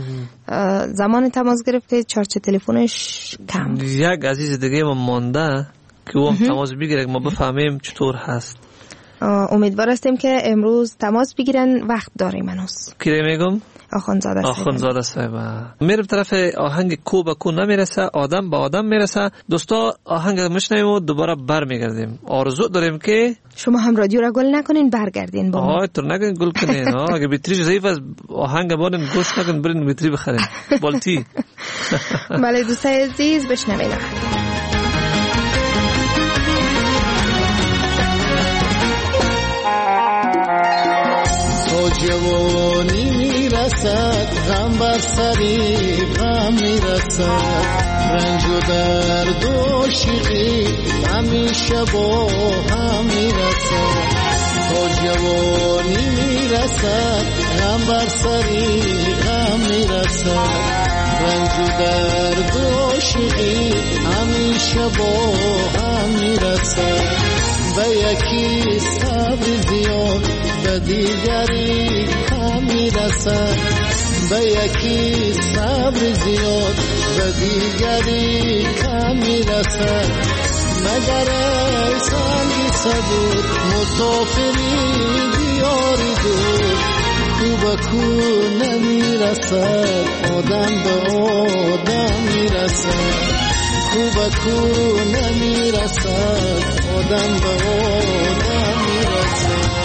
زمان تماس گرفت که چارچ تلفنش کم. یک عزیز دیگه ما مانده که او هم تماس بگیره ما بفهمیم چطور هست. امیدوار هستیم که امروز تماس بگیرن. وقت داریم هنوز. کی میگم؟ آخوندزاده صاحب. آخوندزاده صاحب. میرم طرف آهنگ کو به کو نمیرسه آدم با آدم میرسه. دوستا آهنگ میشنویم و دوباره برمیگردیم. آرزو داریم که شما هم رادیو را گل نکنین برگردین با ما. آه تو نگین گل کنین. اگه بیتری ضعیف است آهنگ بانم گوش نکن برین بیتری بخرین. بالتی. بله دوستای عزیز بشنوین. جوانی میرسد غم بر سری غم میرسد رنج و درد و شیقی همیشه با هم میرسد تا جوانی میرسد غم بر سری غم میرسد رنج و درد و شیقی همیشه با هم میرسد به یکی صبر زیاد به دیگری کم میرسد به یکی صبر زیاد به دیگری کم میرسد مگر ای سنگی صبور مسافری دیاری دور کو به کو نمیرسد آدم به آدم میرسد کو به کو نمیرسد آدم به آدم میرسد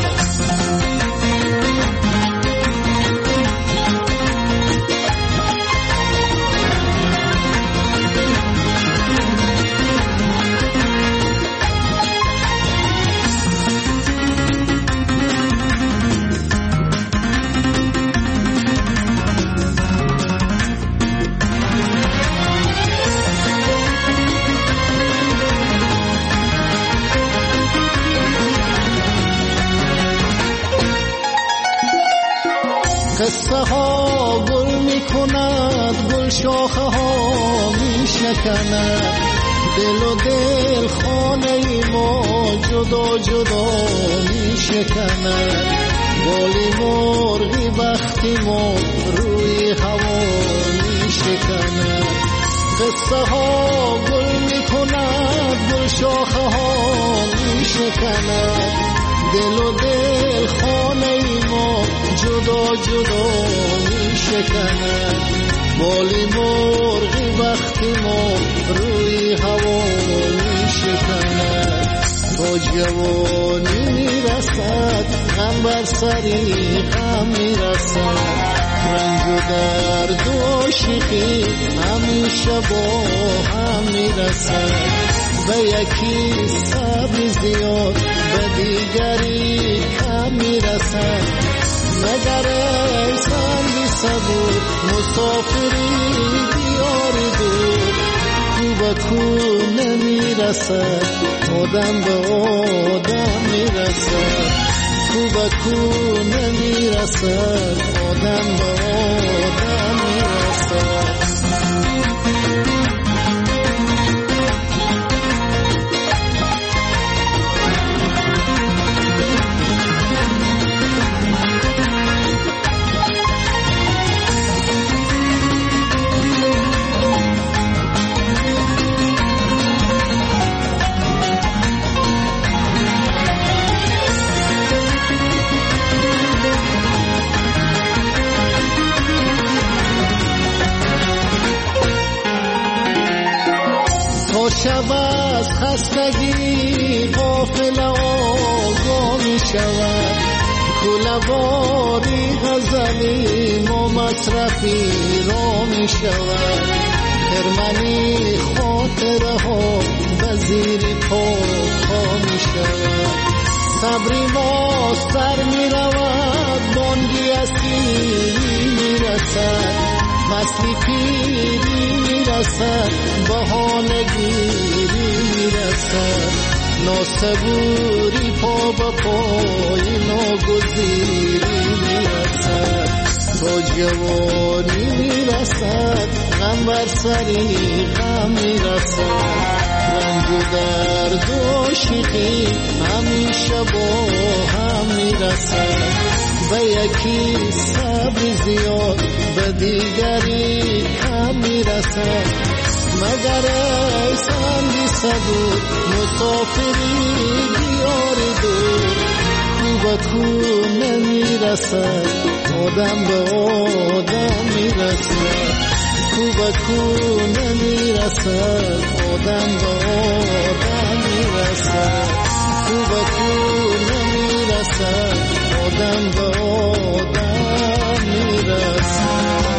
قصه ها گل می کند گل شاخه ها می شکند دل و دل خانه ما جدا جدا می شکند بالی مرغی بختی ما روی هوا می شکند قصه ها گل می کند گل شاخه ها می شکند دل و دل خانه ما جدا جدا می شکند بالی مرغی وقتی ما روی هوا می شکند با جوانی می رسد غم بر سری غم می رسد رنج و درد و عاشقی همیشه با هم می رسد به یکی صبر زیاد به دیگری کم میرسد مگر ای سنگ صبور مسافری دیار دور کو به کو نمیرسد آدم به آدم میرسد کو به کو نمیرسد آدم به آدم میرسد شب از خستگی غافل آگاه می شود کله‌واری غزلی ما مصرفی را می شود خرمنی خاطره ها به زیر پا پا می شود صبری ما سر می رود بانگی اسیری می رسد مسلی پیری میرسد بهانگیری میرسد ناسبوری پا به پای ناگزیری میرسد تا جوانی میرسد غم بر سری غم میرسد رنج و درد و عاشقی همیشه با هم میرسد به یکی صبر زیاد به دیگری کم میرسد مگر ای سنگ صبور مسافری دیار دور کو به کو نمیرسد آدم به آدم میرسد کو به کو نمیرسد آدم به آدم میرسد کو به کو نمیرسد آدم به آدم میرسد.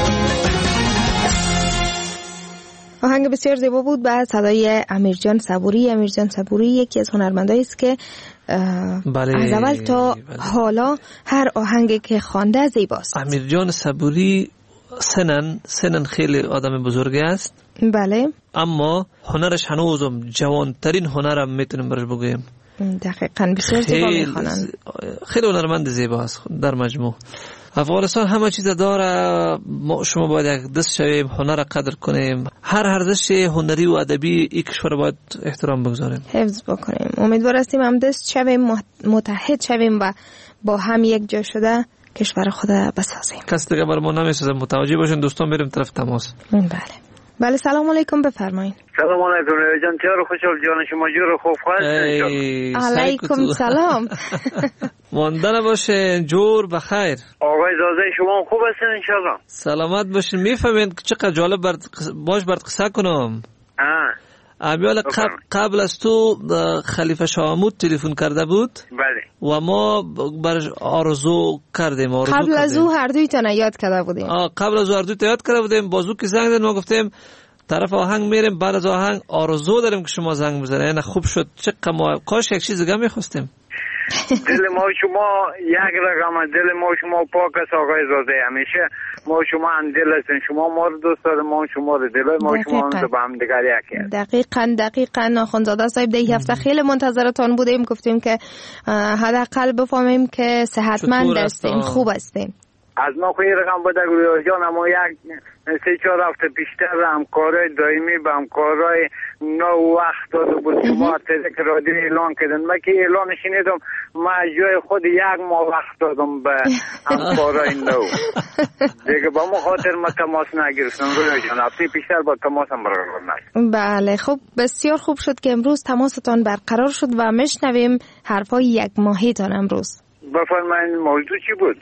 آهنگ بسیار زیبا بود به صدای امیرجان صبوری. امیرجان صبوری یکی از هنرمندایی است که بله، از اول تا بله. حالا هر آهنگی که خوانده زیباست. امیرجان صبوری سنن سنن خیلی آدم بزرگی است، بله، اما هنرش هنوزم جوانترین هنرم میتونیم برش بگویم. دقیقاً بسیار زیبا میخوانند، خیلی هنرمند زیبا است. در مجموع افغانستان همه چیز داره، ما شما باید یک دست شویم، هنر را قدر کنیم، هر ارزش هنری و ادبی این کشور باید احترام بگذاریم، حفظ بکنیم. امیدوار هستیم هم دست شویم، متحد شویم و با هم یک جا شده کشور خود بسازیم. کس دیگه بر ما نمیسازه، متوجه باشین دوستان. بریم طرف تماس. بله بله، سلام علیکم، بفرمایید. سلام علیکم جان، تیار خوشحال جان، شما جور خوب خواهد؟ علیکم سلام. مانده نباشین، جور بخیر. آقای زاده شما خوب هستین انشالله؟ سلامت باشین. میفهمین که چقدر جالب برد باش برد قصه کنم. آه امیال قبل, قبل از تو خلیفه شاهمود تلفن کرده بود. بله. و ما برش آرزو کردیم. آرزو قبل از او هر دویتان یاد کرده بودیم. آه قبل از او هر دویتان یاد کرده بودیم. بازو که زنگ دادیم ما گفتیم طرف آهنگ میریم، بعد از آهنگ آرزو داریم که شما زنگ بزنید. یعنی خوب شد. چقدر ما کاش یک چیز دیگه می‌خواستیم. دل ما شما یک رقم، دل ما شما پاک است آقای زاده. همیشه ما شما هم دل هستین، شما ما رو دوست داریم، ما شما رو، دل ما شما رو با هم دیگر یکی است. دقیقاً دقیقاً آخوندزاده صاحب ده هفته خیلی منتظرتان بودیم، گفتیم که حداقل بفهمیم که صحتمند هستین، خوب هستین. از ما خیلی رقم بوده گروه جان، اما یک سه چهار هفته پیشتر همکارای دائمی به همکارای نو وقت داده بود. شما تلک رادیو اعلان کردن، من که اعلان شنیدم من جای خود یک ماه وقت دادم به همکارای نو دیگه با ما خاطر ما تماس نگرفتم گروه جان. هفته پیشتر با تماس هم برقرار نشد. بله خب بسیار خوب شد که امروز تماستان برقرار شد و مشنویم حرفای یک ماهیتان امروز. بفرمایید موضوع چی بود؟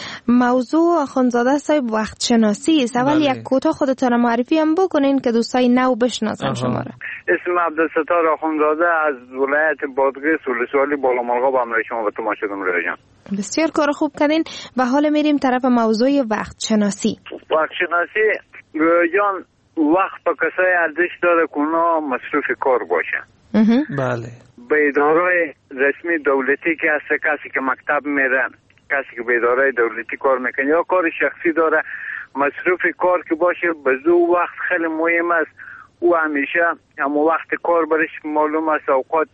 موضوع آخوندزاده صاحب وقت شناسی است. اول یک کوتاه خودتان معرفی هم بکنین که دوستای نو بشناسن شما را. اسم عبدالستار آخوندزاده از ولایت بادغیس ولسوالی بالامرغاب با همراه شما به تماس شدم رویان. بسیار کار خوب کردین و حالا میریم طرف موضوع وقت شناسی. وقت شناسی رویان وقت به کسای ارزش داره که اونا مصروف کار باشن. بله. به اداره رسمی دولتی که هست، کسی که مکتب میره، کسی که به اداره دولتی کار میکنه یا کار شخصی داره، مصروف کار که باشه به زو وقت خیلی مهم است. او همیشه اما وقت کار برش معلوم است، اوقات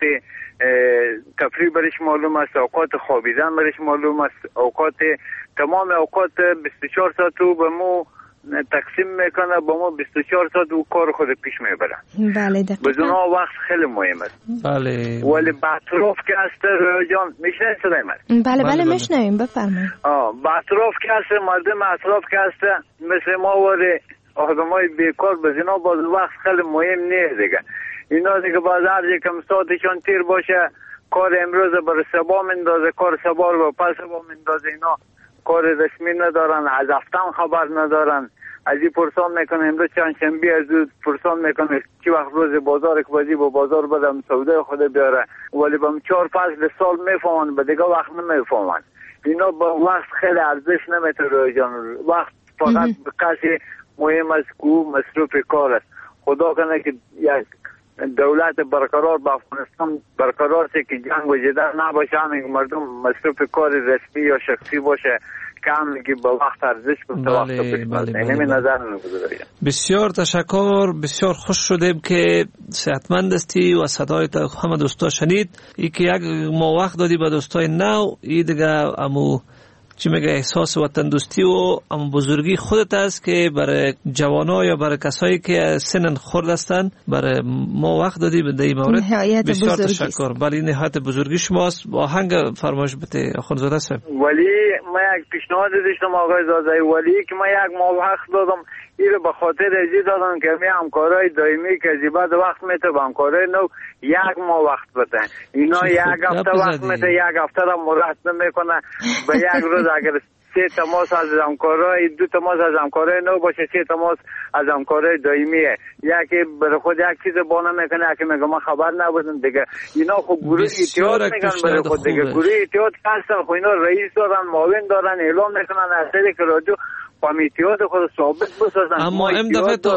تفریح برش معلوم است، اوقات خوابیدن برش معلوم است، اوقات تمام اوقات بیست و چهار ساعت او به مو تقسیم میکنه، با ما بیست و چهار ساعت او کار خود پیش میبره. بله دقیقا. بدون وقت خیلی مهم است. بله. ولی با اطراف که هست جان میشنید صدای من؟ بله بله میشنویم، بفرمایید. آه با اطراف که هست، مردم اطراف که هست مثل ما ولی آدمای بیکار بزینا باز وقت خیلی مهم نیست دیگه. اینا دیگه باز هر کم ساعتشان تیر باشه، کار امروز برای سبا مندازه، کار سبا رو پس سبا مندازه. اینا کار رسمی ندارن، از هفتم خبر ندارن. از این پرسان میکنه امروز چند شنبه، از این پرسان میکنه چی وقت روز بازار که بازی با بازار بدم سوده خود بیاره، ولی با چهار فصل سال میفهمن، به دیگه وقت نمیفهمن. اینا با وقت خیلی ارزش نمیتونه جان. وقت فقط به کسی مهم است که مصروف کار است. خدا کنه که یک دولت برقرار با افغانستان برقرار شه که جنگ و جدل نباشه، همین مردم مصروف کار رسمی یا شخصی باشه که همین با وقت ارزش کنه. بله بله اینمی نظر نگذاریم. بسیار تشکر، بسیار خوش شدیم که صحتمند هستی و صدای تا همه دوستا شنید. ای که یک ما وقت دادی به دوستای نو، ای دیگه امو چی میگه احساس وطن دوستی و ام بزرگی خودت است که برای جوانا یا برای کسایی که سنن خرد هستند برای ما وقت دادی به این مورد. بسیار تشکر. بله نهایت بزرگی شماست. با آهنگ فرمایش بده آخوندزاده صاحب. ولی ما یک پیشنهاد داشتم آقای زاده، ولی که ما یک ما وقت دادم اینو به خاطر ازی دادم که می همکارای دائمی که از بعد وقت میته به همکارای نو یک ما وقت بدن. اینا یک هفته وقت میته، یک هفته را مراد نمیکنه. به یک روز اگر سه تماس از همکارای دو تماس از همکارای نو باشه، سه تماس از همکارای دائمیه، یکی برای خود یک چیز بانه میکنه، یکی میگه ما خبر نبودم دیگه. اینا خب گروه اتحاد میگن برای خود دیگه. گروه اتحاد هستن، خب اینا رئیس دارن، معاون دارن، اعلام میکنن اثری که رادیو کمیتیات خود ثابت بسازن. اما ام دفعه تو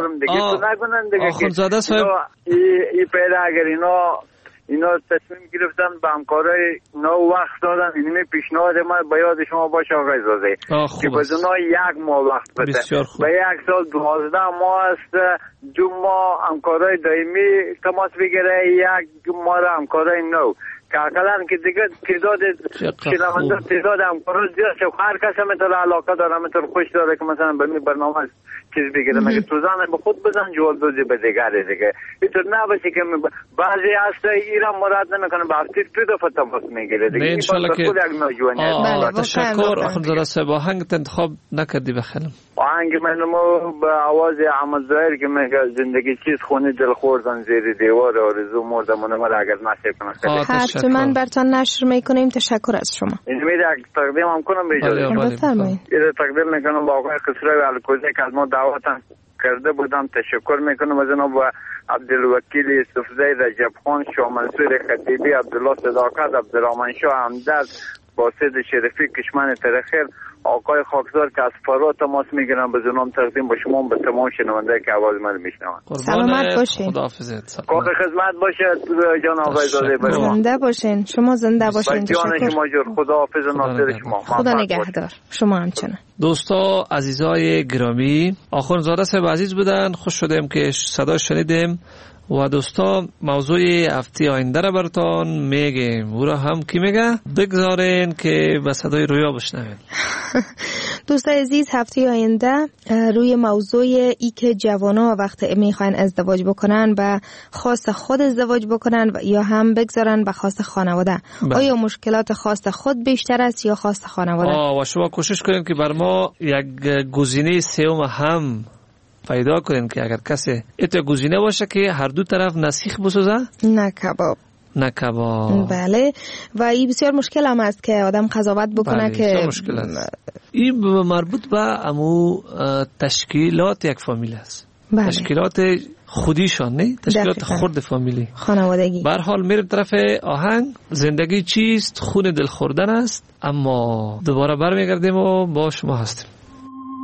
آخوندزاده صاحب ای پیدا اگر اینا اینا تصمیم گرفتن به همکارای نو وقت دادن، اینمی پیشنهاد ما به یاد شما باشه آقای زاده که بدونا یک ماه وقت بده. به یک سال دوازده ماه است، دو ماه همکارای دائمی تماس بگیره، یک ماه همکارای نو که اقلا که دیگه تعداد شنونده تعداد همکارا زیاد شه. هر کس همینطور علاقه داره، همینطور خوش داره که مثلا به این برنامه چیز بگیره. مگه تو زن به خود بزن جواب دوزی به دیگره دیگه. اینطور نباشه که بعضی هسته ایران مراد نمیکنه، به هفته دو دفعه تماس میگیره دیگه. این انشالله که تشکر آخوندزاده صاحب. آهنگ انتخاب نکردی بخیرم. آهنگ منو به آواز احمد ظاهر که میگه زندگی چیز خونه دل خوردن زیر دیوار آرزو مردمونه مرا اگر نصیب کنه. حتما برتان نشر میکنیم. تشکر از شما. این میره تقدیم هم کنم به اجازه. بفرمایید. اینو تقدیم میکنم با آقای خسرو الکوزی که از ما دعوتم کرده بودم. تشکر میکنم از جناب عبدالوکیل یوسفزی، رجب خان، شاه منصور خطیبی، عبدالله صداقت، عبدالرحمن شاه همدرد، باسط شریفی، کشمن ترخیر، آقای خاکزار که از فرات تماس میگیرن. به جناب تقدیم با شما به تمام شنونده که آواز من میشنون. سلامت باشین. خداحافظ. کار خدمت باشه جان آقای زاده. زنده باشین. شما زنده باشین. تشکر. شما جور. خداحافظ و ناصر شما. خدا نگهدار. شما همچنان. دوستا عزیزای گرامی، آخوندزاده صاحب عزیز بودن. خوش شدیم که صدا شنیدیم و دوستا موضوع هفته آینده را براتون میگیم. او را هم کی میگه؟ بگذارین که به صدای رویا بشنوین. دوستای عزیز، هفته آینده روی موضوع ای که جوانا وقت میخواین ازدواج بکنن به خواست خود ازدواج بکنن یا هم بگذارن به خواست خانواده. بله. آیا مشکلات خواست خود بیشتر است یا خواست خانواده؟ آه و شما کوشش کنین که بر ما یک گزینه سوم هم پیدا کنین که اگر کسی ایت گزینه باشه که هر دو طرف نسیخ بسازه، نه کباب نه کباب. بله. و این بسیار مشکل هم است که آدم قضاوت بکنه. بله. که این مربوط به امو تشکیلات یک فامیل است. بله. تشکیلات خودیشان، نه تشکیلات دقیقا. خرد فامیلی، خانوادگی. به هر حال میریم طرف آهنگ. زندگی چیست؟ خون دل خوردن است. اما دوباره برمیگردیم و با شما هستیم.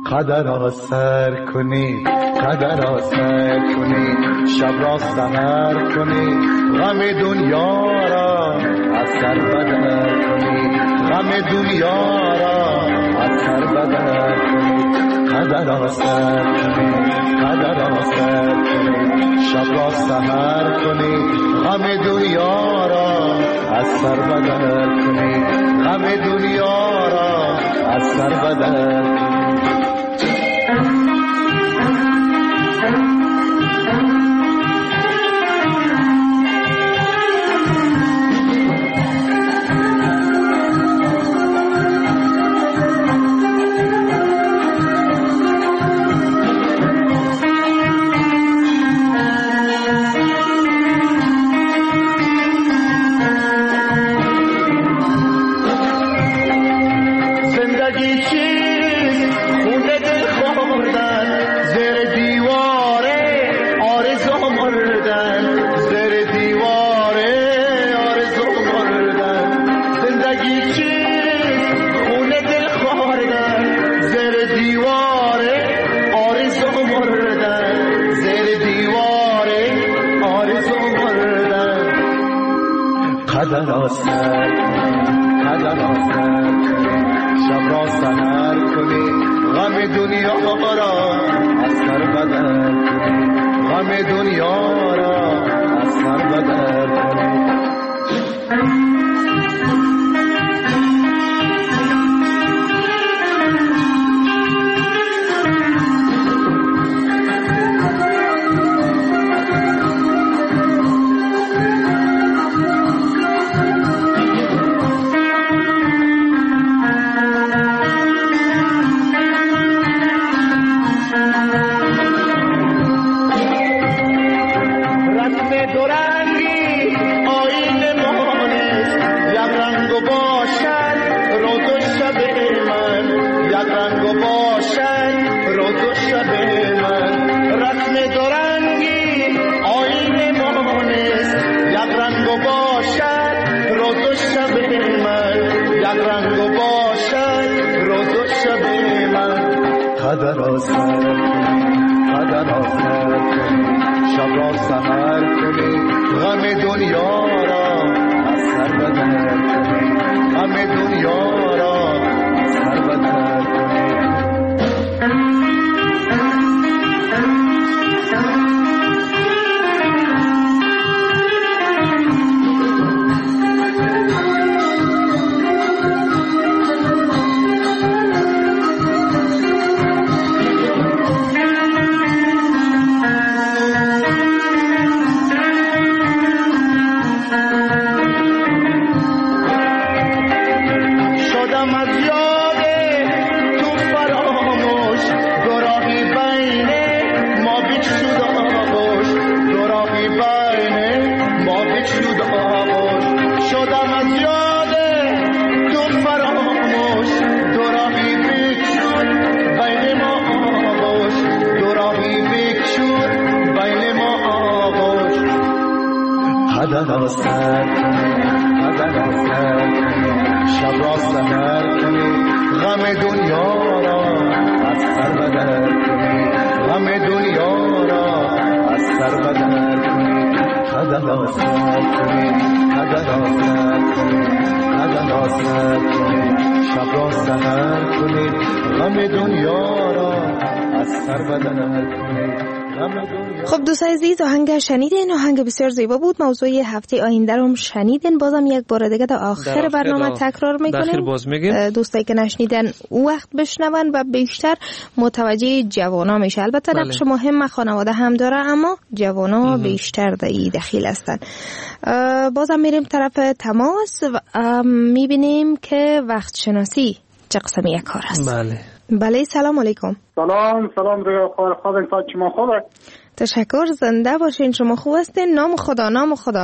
قدر را سر کنی قدر را سر کنی شب را سحر کنی غم دنیا را از سر بدر کنی غم دنیا را از سر بدر کنی قدر را سر کنی قدر را سر کنی شب را سحر کنی غم دنیا را از سر بدر کنی غم دنیا را از سر بدر کنی. قدر را سر کنی قدر را سر کنی شب را سحر کنی غم دنیا را از سر بدر کنی غم دنیا را از سر بدر کنی. قدر را سر کنی قدر را سر کنی شب را سحر کنی غم دنیا را از سر بدر کنی غم دنیا را از سر بدر کنی. قدر را سر کنی قدر را سر کنی شب را سحر کنی غم دنیا را از سر بدر کنی غم دنیا را از سر بدر کنی. قدر را سر کنی قدر را سر کنی قدر را سر کنی شب را سحر کنی غم دنیا را از سر بدر کنی. خب دوستان عزیز، آهنگ شنیدین، آهنگ بسیار زیبا بود. موضوع هفته آینده رو شنیدین. بازم یک بار دیگه تا آخر برنامه تکرار میکنیم. دوستایی که نشنیدن او وقت بشنون و بیشتر متوجه جوانا میشه. البته بله. نقش مهم خانواده هم داره، اما جوانا بیشتر در این دخیل هستن. بازم میریم طرف تماس و میبینیم که وقت شناسی چه قسم یک کار است. بله بله سلام علیکم. سلام سلام روی خواه خواه انتاد شما خوبه؟ تشکر، زنده باشین. شما خوب هستین؟ نام خدا نام خدا.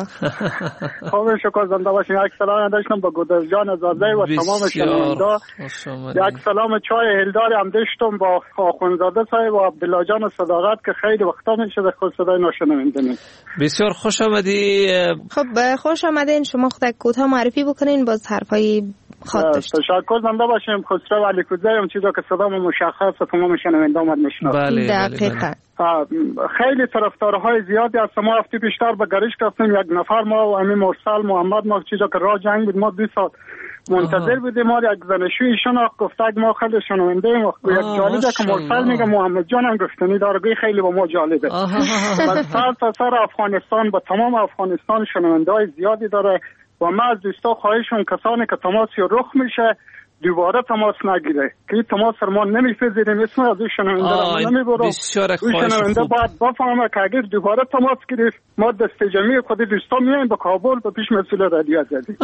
خوب شکر، زنده باشین. یک سلام داشتم با گودر جان زاده و تمام شنوندا. یک سلام چای هلدار هم داشتم با آخونزاده صاحب و عبدالله جان صداقت که خیلی وقتا میشه در خود صدای ناشنونده. بسیار خوش آمدی. خب خوش آمدین. شما خود کوتاه معرفی بکنین، باز حرفای خاطر تشکر. زنده باشیم. خسرو علیکوزی هم چیزا که صدام مشخص و تمام شنونده آمد میشناسه. بله دقیقاً. خیلی طرفدارهای زیادی از ما هفته پیشتر به گریش رفتیم. یک نفر ما و امین مرسل محمد ما چیزا که راه جنگ بود ما دو سال منتظر بودیم. ما یک زنشوی ایشون گفته ما خیلی شنونده ایم. یک جالبه که مرسل میگه محمد جان هم گفتنی دارگی خیلی با ما جالبه. و سر تا سر افغانستان با تمام افغانستان شنونده های زیادی داره و ما از دوستا خواهشون کسانی که تماسی رخ میشه دوباره تماس نگیره که این تماس ما نمیپذیریم. اسم از این شنونده رو نمیبرم. این شنونده باید بفهمه که اگر دوباره تماس گرفت ما دست جمعی خود دوستا میایم به کابل به پیش مسئول رادیو آزادی.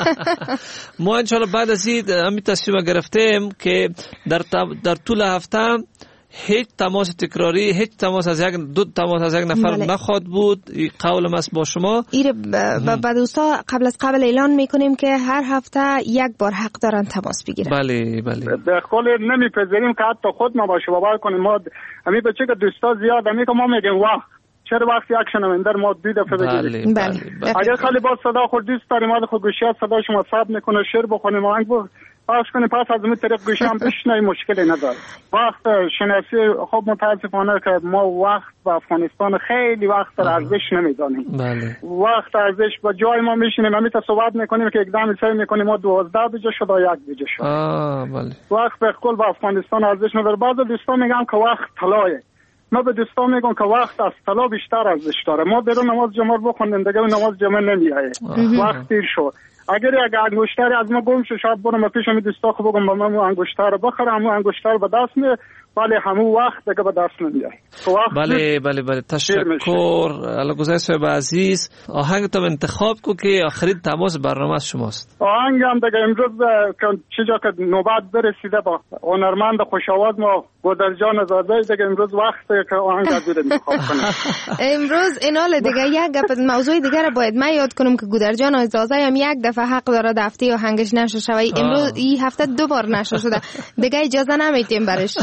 ما انشاءالله بعد از این همین تصمیم گرفتیم که در در طول هفته هیچ تماس تکراری، هیچ تماس از یک دو تماس از یک نفر بله. نخواد بود. قولم است با شما. ایره با دوستا قبل از قبل اعلان میکنیم که هر هفته یک بار حق دارن تماس بگیرن. بله بله. به قول نمیپذیریم که حتی خود ما باشه باور کنیم. ما همین بچه که دوستا زیاد همین که ما میگیم واه چرا وقتی یک شنونده ما دو دفعه بگیریم. بله. بله. اگر خالی با صدا خود دوست داریم ما خود گوشی صدا شما ثبت میکنه شعر بخونیم آهنگ بو پاش کنیم پس از اون طریق گوشی هم بشنویم مشکلی نداره. وقت شناسی خب متاسفانه که ما وقت و افغانستان خیلی وقت در ارزش نمیدانیم. بله. وقت ارزش با جای ما میشینیم همین تا صحبت میکنیم که اقدام سعی میکنیم ما دوازده بجه شد و یک بجه شد. آه بله. وقت به کل با افغانستان ارزش نداره. بعضی دوستان میگن که وقت طلایه. ما به دوستان میگم که وقت از طلا بیشتر ارزش داره. ما برو نماز جمعه بخونیم دیگه نماز جمعه نمیایه. وقت دیر شد. اگر یک انگشتری از ما گم شد شاید برم پیش می دوستا خو بگم من انگشتر رو بخرم همون انگشتر به دست می ولی همون وقت دیگه به دست نمیاد. بله بله بله تشکر. علاگوزای صاحب عزیز آهنگ تو انتخاب کو که آخرین تماس برنامه شماست. آهنگ هم دیگه امروز چیزا که نوبت برسیده با هنرمند خوش‌آواز ما گودرجان زاده دیگه امروز وقته که آهنگ از انتخاب کنیم. امروز اینال دیگه یک گپ موضوع دیگه رو باید من یاد کنم که گودرجان زاده هم یک دفعه حق داره دفتی آهنگش نشه شوی. امروز این هفته دو بار نشه شده. دیگه اجازه نمیدیم برش.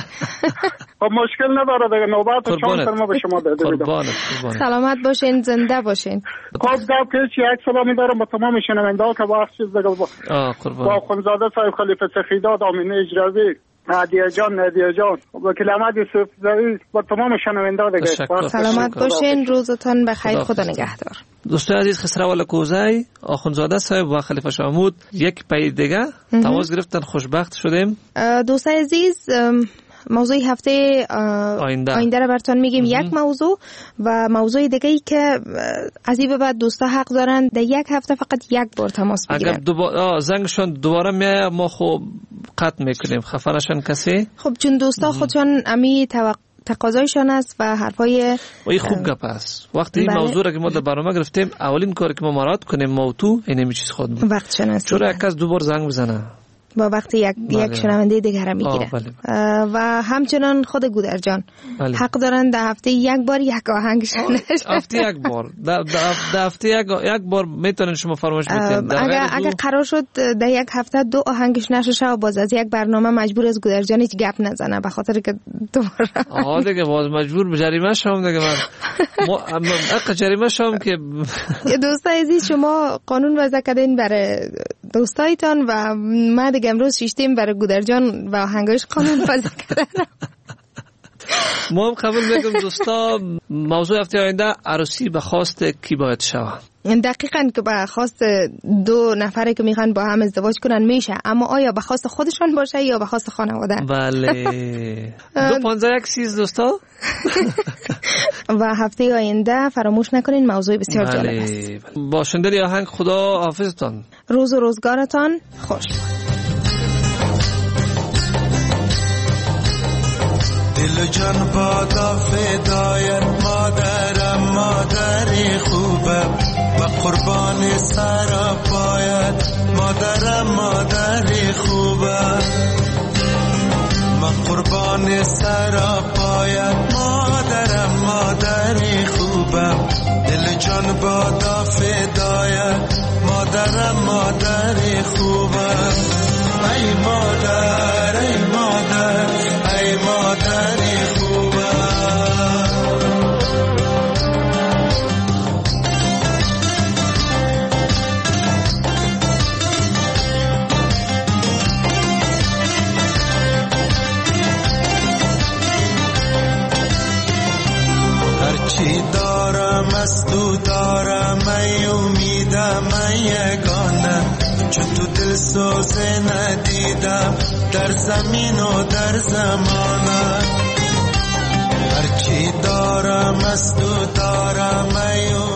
خب مشکل نداره دیگه نوبت چند ما به شما داده میدم. سلامت باشین زنده باشین. خب گپ که یک سلامی دارم با تمام شنونده‌ها که با چیز دیگه با با خانزاده صاحب خلیفه سخیداد آمینه اجرایی نادیه جان نادیه جان وکیل احمد یوسف زایی با تمام شنونده‌ها دیگه سلامت باشین. روزتون بخیر. خدا نگهدار. دوستان عزیز خسرو علیکوزی آخوندزاده صاحب و خلیفه شامود یک پای دیگه تماس گرفتن خوشبخت شدیم. دوستان عزیز موضوع هفته آینده, آینده را براتون میگیم. یک موضوع و موضوع دیگه ای که از این به بعد دوستا حق دارن در یک هفته فقط یک بار تماس بگیرن. اگر دوباره زنگشون دوباره میاد ما خب قطع میکنیم خفه نشن کسی. خب چون دوستا خودشون امی توقع تقاضایشان است و حرفای وای خوب گپ است. وقتی این موضوع را که ما در برنامه گرفتیم اولین کاری که ما مراد کنیم ما تو این میچیز خود بود. وقت شناسی. چرا یک کس دوبار زنگ بزنه با وقت یک بله. یک شنونده دیگر را میگیره. بله. و همچنان خود گودرجان بله. حق دارن در هفته یک بار یک آهنگ شنوند. هفته یک بار در هفته یک یک بار میتونن شما فرمایش بدین. اگر اگر قرار شد در یک هفته دو آهنگش نشه و باز از یک برنامه مجبور از گودرجان هیچ گپ نزنه به خاطر که دوباره آها دیگه باز مجبور به جریمه شوم دیگه من ما اق جریمه شوم که دوستان عزیز شما قانون وضع کردین برای دوستایتان و ما دیگه امروز شیشتیم برای گودرجان و آهنگش قانون وضع کردن. ما هم قبول میکنم دوستا موضوع هفته آینده عروسی به خواست کی باید شود. دقیقاً که به خواست دو نفره که میخوان با هم ازدواج کنن میشه، اما آیا به خواست خودشان باشه یا به خواست خانواده؟ بله. دو پانزده یک سیز دوستا. و هفته آینده فراموش نکنین موضوع بسیار بله. جالب است. با شنیدن آهنگ خدا حافظتان. روز و روزگارتان خوش. دل جان بادا فدای مادرم مادری خوبم و قربان سر پایت مادرم مادری خوبم و قربان سر پایت مادرم مادری خوبم دل جان بادا فدایت مادرم مادری خوبم ای مادر ای مادر ای مادری خوبم چون تو دل سوزه ندیدم در زمین و در زمانم. هرچی دارم از تو دارم ایو